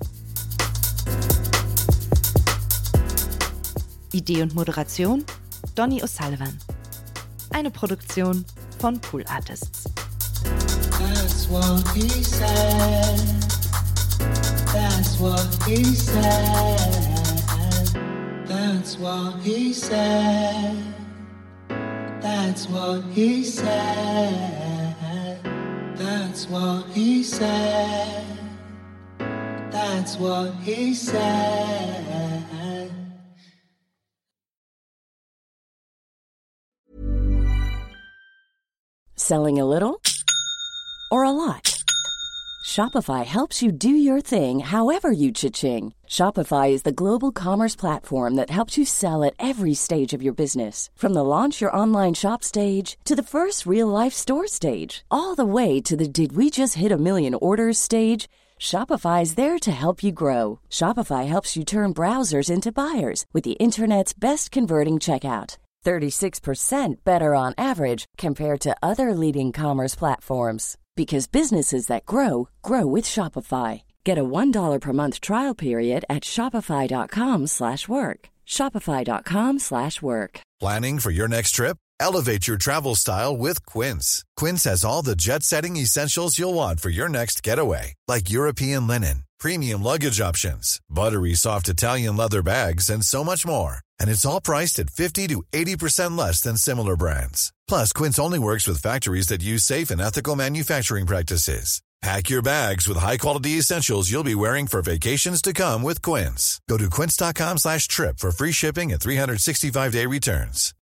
Idee und Moderation Donny O'Sullivan. Eine Produktion von Pool Artists. That's what he said. That's what he said. That's what he said. That's what he said. That's what he said. That's what he said. Selling a little or a lot? Shopify helps you do your thing however you cha-ching. Shopify is the global commerce platform that helps you sell at every stage of your business. From the launch your online shop stage to the first real-life store stage, all the way to the did we just hit a million orders stage. Shopify is there to help you grow. Shopify helps you turn browsers into buyers with the internet's best converting checkout. 36% better on average compared to other leading commerce platforms. Because businesses that grow, grow with Shopify. Get a $1 per month trial period at shopify.com/work. Shopify.com/work. Planning for your next trip? Elevate your travel style with Quince. Quince has all the jet-setting essentials you'll want for your next getaway, like European linen, premium luggage options, buttery soft Italian leather bags, and so much more. And it's all priced at 50 to 80% less than similar brands. Plus, Quince only works with factories that use safe and ethical manufacturing practices. Pack your bags with high-quality essentials you'll be wearing for vacations to come with Quince. Go to quince.com/trip for free shipping and 365-day returns.